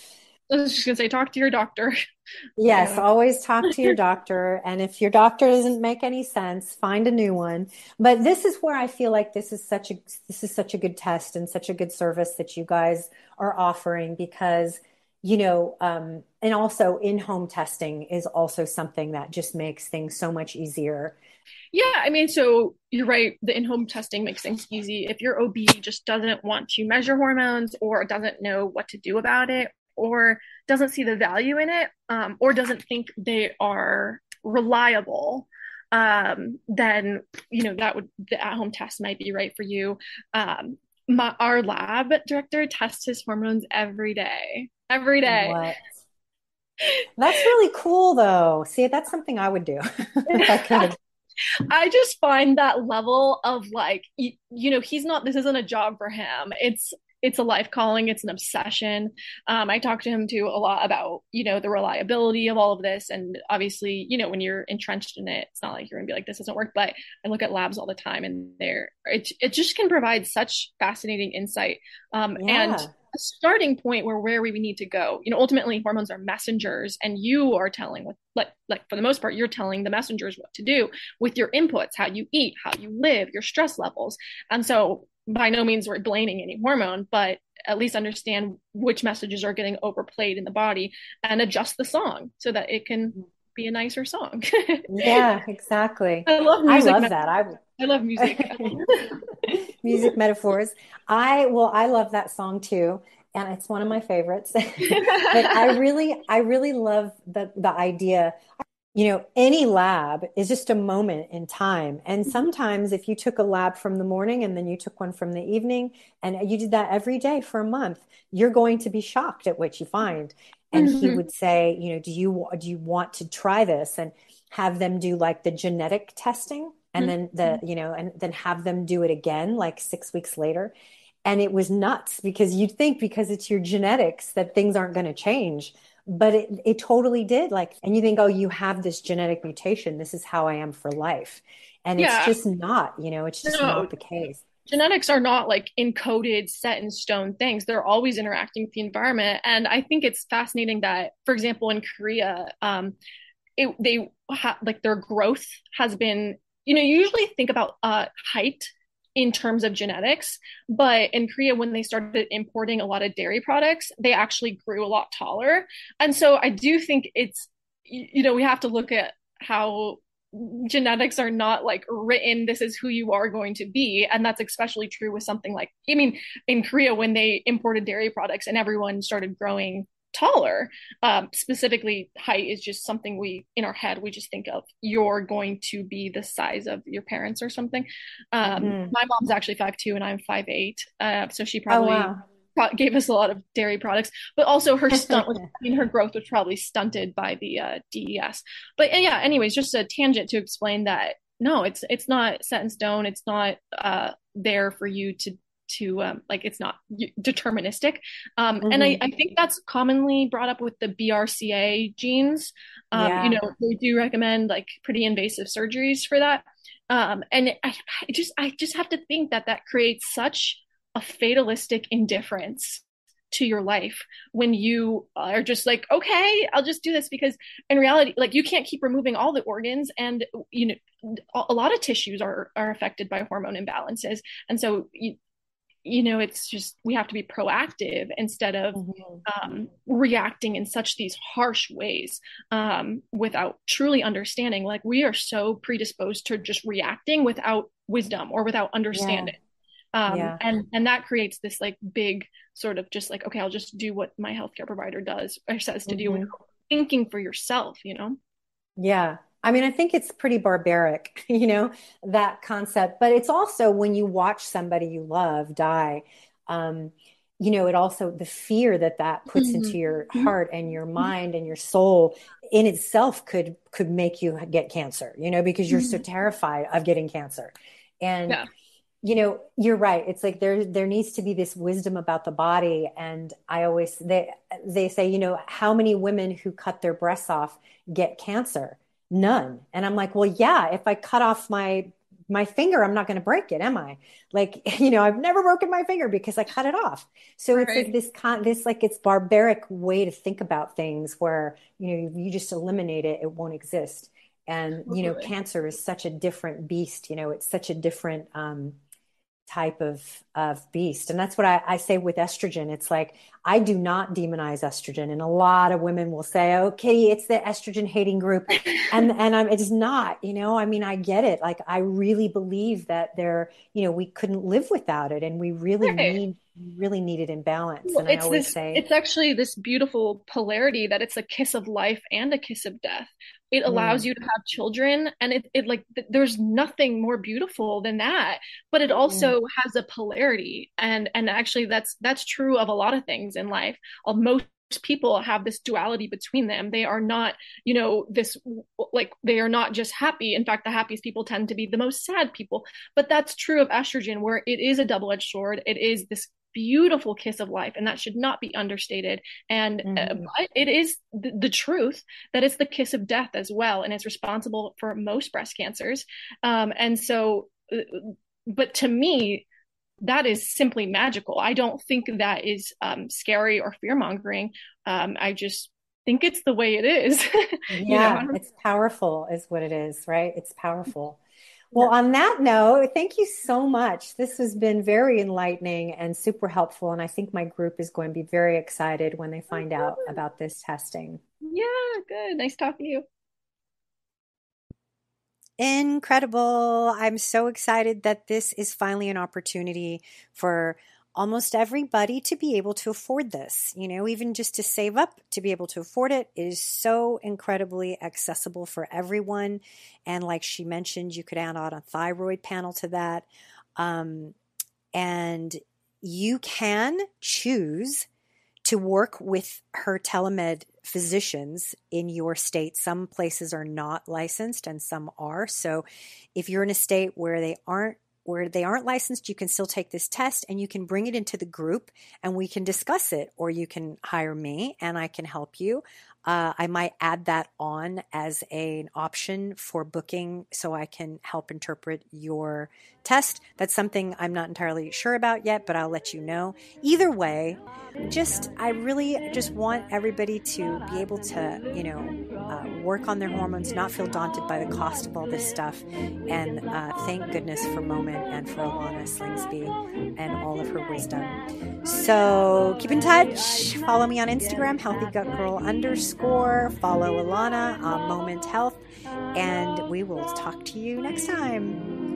S3: I was just gonna say, talk to your doctor.
S2: Yes,
S3: Yeah.
S2: always talk to your doctor. And if your doctor doesn't make any sense, find a new one. But this is where I feel like this is such a this is such a good test and such a good service that you guys are offering, because, you know, um, and also in-home testing is also something that just makes things so much easier.
S3: Yeah, I mean, so you're right. The in-home testing makes things easy. If your O B just doesn't want to measure hormones, or doesn't know what to do about it, or doesn't see the value in it, um, or doesn't think they are reliable, um, then, you know, that would the at-home test might be right for you. Um, my, our lab director tests his hormones every day, every day.
S2: What? That's really cool though. See, that's something I would do if I could.
S3: I just find that level of like, you, you know, he's not, this isn't a job for him. It's, it's a life calling. It's an obsession. Um, I talk to him too a lot about, you know, the reliability of all of this. And obviously, you know, when you're entrenched in it, it's not like you're gonna be like, this doesn't work. But I look at labs all the time, and they're, it, it just can provide such fascinating insight. Um, and
S2: Yeah.
S3: a starting point where where we need to go. You know, ultimately hormones are messengers, and you are telling with like like for the most part, you're telling the messengers what to do with your inputs, how you eat, how you live, your stress levels. And so by no means we're blaming any hormone, but at least understand which messages are getting overplayed in the body and adjust the song so that it can be a nicer song.
S2: Yeah, exactly.
S3: I love
S2: I
S3: music.
S2: love that. I
S3: I love music. I love
S2: music metaphors. I well, I love that song too, and it's one of my favorites. But I really, I really love the the idea. You know, any lab is just a moment in time. And sometimes if you took a lab from the morning and then you took one from the evening and you did that every day for a month, you're going to be shocked at what you find. And he
S3: Mhm.
S2: would say, you know, do you do you want to try this and have them do like the genetic testing and then the, you know, and then have them do it again like six weeks later. And it was nuts because you'd think because it's your genetics that things aren't going to change, but it, it totally did. Like, and you think, oh, you have this genetic mutation. This is how I am for life. And it's
S3: Yeah.
S2: just not, you know, it's just
S3: No,
S2: not the case.
S3: genetics are not like encoded, set in stone things. They're always interacting with the environment. And I think it's fascinating that, for example, in Korea, um, it, they ha- like their growth has been, you know, you usually think about uh, height in terms of genetics, but in Korea, when they started importing a lot of dairy products, they actually grew a lot taller. And so I do think it's, you know, we have to look at how genetics are not like written, this is who you are going to be. And that's especially true with something like, I mean, in Korea, when they imported dairy products and everyone started growing taller, um, specifically height is just something we in our head we just think of, you're going to be the size of your parents or something. um,
S2: Hmm.
S3: my mom's actually five two and I'm five eight, uh, so she
S2: Oh,
S3: probably
S2: wow.
S3: gave us a lot of dairy products, but also her stunt was, I mean, her growth was probably stunted by the uh, D E S. But yeah, anyways, just a tangent to explain that no, it's it's not set in stone. It's not uh, there for you to to um, like it's not deterministic. Um, and I,
S2: Hmm.
S3: I think that's commonly brought up with the B R C A genes. Um, you
S2: Yeah.
S3: know, they do recommend like pretty invasive surgeries for that. Um, and I, I just I just have to think that that creates such a fatalistic indifference to your life when you are just like, okay, I'll just do this, because in reality, like, you can't keep removing all the organs, and you know a lot of tissues are are affected by hormone imbalances. And so you, you know it's just, we have to be proactive instead of
S2: Hmm.
S3: um, reacting in such these harsh ways, um, without truly understanding. Like, we are so predisposed to just reacting without wisdom or without
S2: Yeah.
S3: understanding. um,
S2: Yeah.
S3: and and that creates this like big sort of just like, okay, I'll just do what my healthcare provider does or says to do without
S2: Hmm.
S3: thinking for yourself, you know.
S2: Yeah. I mean, I think it's pretty barbaric, you know, that concept, but it's also when you watch somebody you love die, um, you know, it also, the fear that that puts into your
S3: Mm-hmm.
S2: heart and your mind and your soul in itself could could make you get cancer, you know, because you're so
S3: Mm-hmm.
S2: terrified of getting cancer. And
S3: Yeah.
S2: you know, you're right. It's like there there needs to be this wisdom about the body. And I always they they say, you know, how many women who cut their breasts off get cancer? None. And I'm like, well, yeah, if I cut off my my finger, I'm not going to break it, am I? Like, you know, I've never broken my finger because I cut it off. So it's like
S3: Right.
S2: this con this like it's barbaric way to think about things where, you know, you just eliminate it, it won't exist. And, you know,
S3: Totally.
S2: cancer is such a different beast, you know, it's such a different um type of of beast. And that's what I, I say with estrogen. It's like I do not demonize estrogen. And a lot of women will say, oh, Kitty, it's the estrogen hating group. And and I'm it's not, you know, I mean, I get it. Like I really believe that there, you know, we couldn't live without it. And we really
S3: Right.
S2: need really need it in balance.
S3: Well,
S2: And I
S3: it's
S2: always
S3: this,
S2: say,
S3: it's actually this beautiful polarity that it's a kiss of life and a kiss of death. It allows
S2: mm,
S3: you to have children, and it, it like th- there's nothing more beautiful than that. But it
S2: mm,
S3: also has a polarity, and and actually that's that's true of a lot of things in life. Uh, Most people have this duality between them. They are not, you know, this, like, they are not just happy. In fact, the happiest people tend to be the most sad people. But that's true of estrogen, where it is a double-edged sword. It is this beautiful kiss of life, and that should not be understated. And uh,
S2: mm,
S3: but it is the, the truth that it's the kiss of death as well, and it's responsible for most breast cancers. Um, and so, uh, but to me, that is simply magical. I don't think that is um, scary or fear mongering. Um, I just think it's the way it is. You know, I
S2: yeah,
S3: don't.
S2: it's powerful, is what it is, right? It's powerful. Well, on that note, thank you so much. This has been very enlightening and super helpful. And I think my group is going to be very excited when they find out about this testing.
S3: Yeah, good. Nice talking to you.
S2: Incredible. I'm so excited that this is finally an opportunity for almost everybody to be able to afford this. You know, even just to save up to be able to afford it is so incredibly accessible for everyone. And like she mentioned, you could add on a thyroid panel to that. Um, and you can choose to work with her telemed physicians in your state. Some places are not licensed and some are. So if you're in a state where they aren't where they aren't licensed, you can still take this test and you can bring it into the group and we can discuss it, or you can hire me and I can help you. Uh, I might add that on as a, an option for booking so I can help interpret your test. That's something I'm not entirely sure about yet, but I'll let you know. Either way, just I really just want everybody to be able to, you know, uh, work on their hormones, not feel daunted by the cost of all this stuff. And uh, thank goodness for Moment and for Alana Slingsby and all of her wisdom. So keep in touch. Follow me on Instagram, healthygutgirl underscore. Follow Alana on Moment Health. And we will talk to you next time.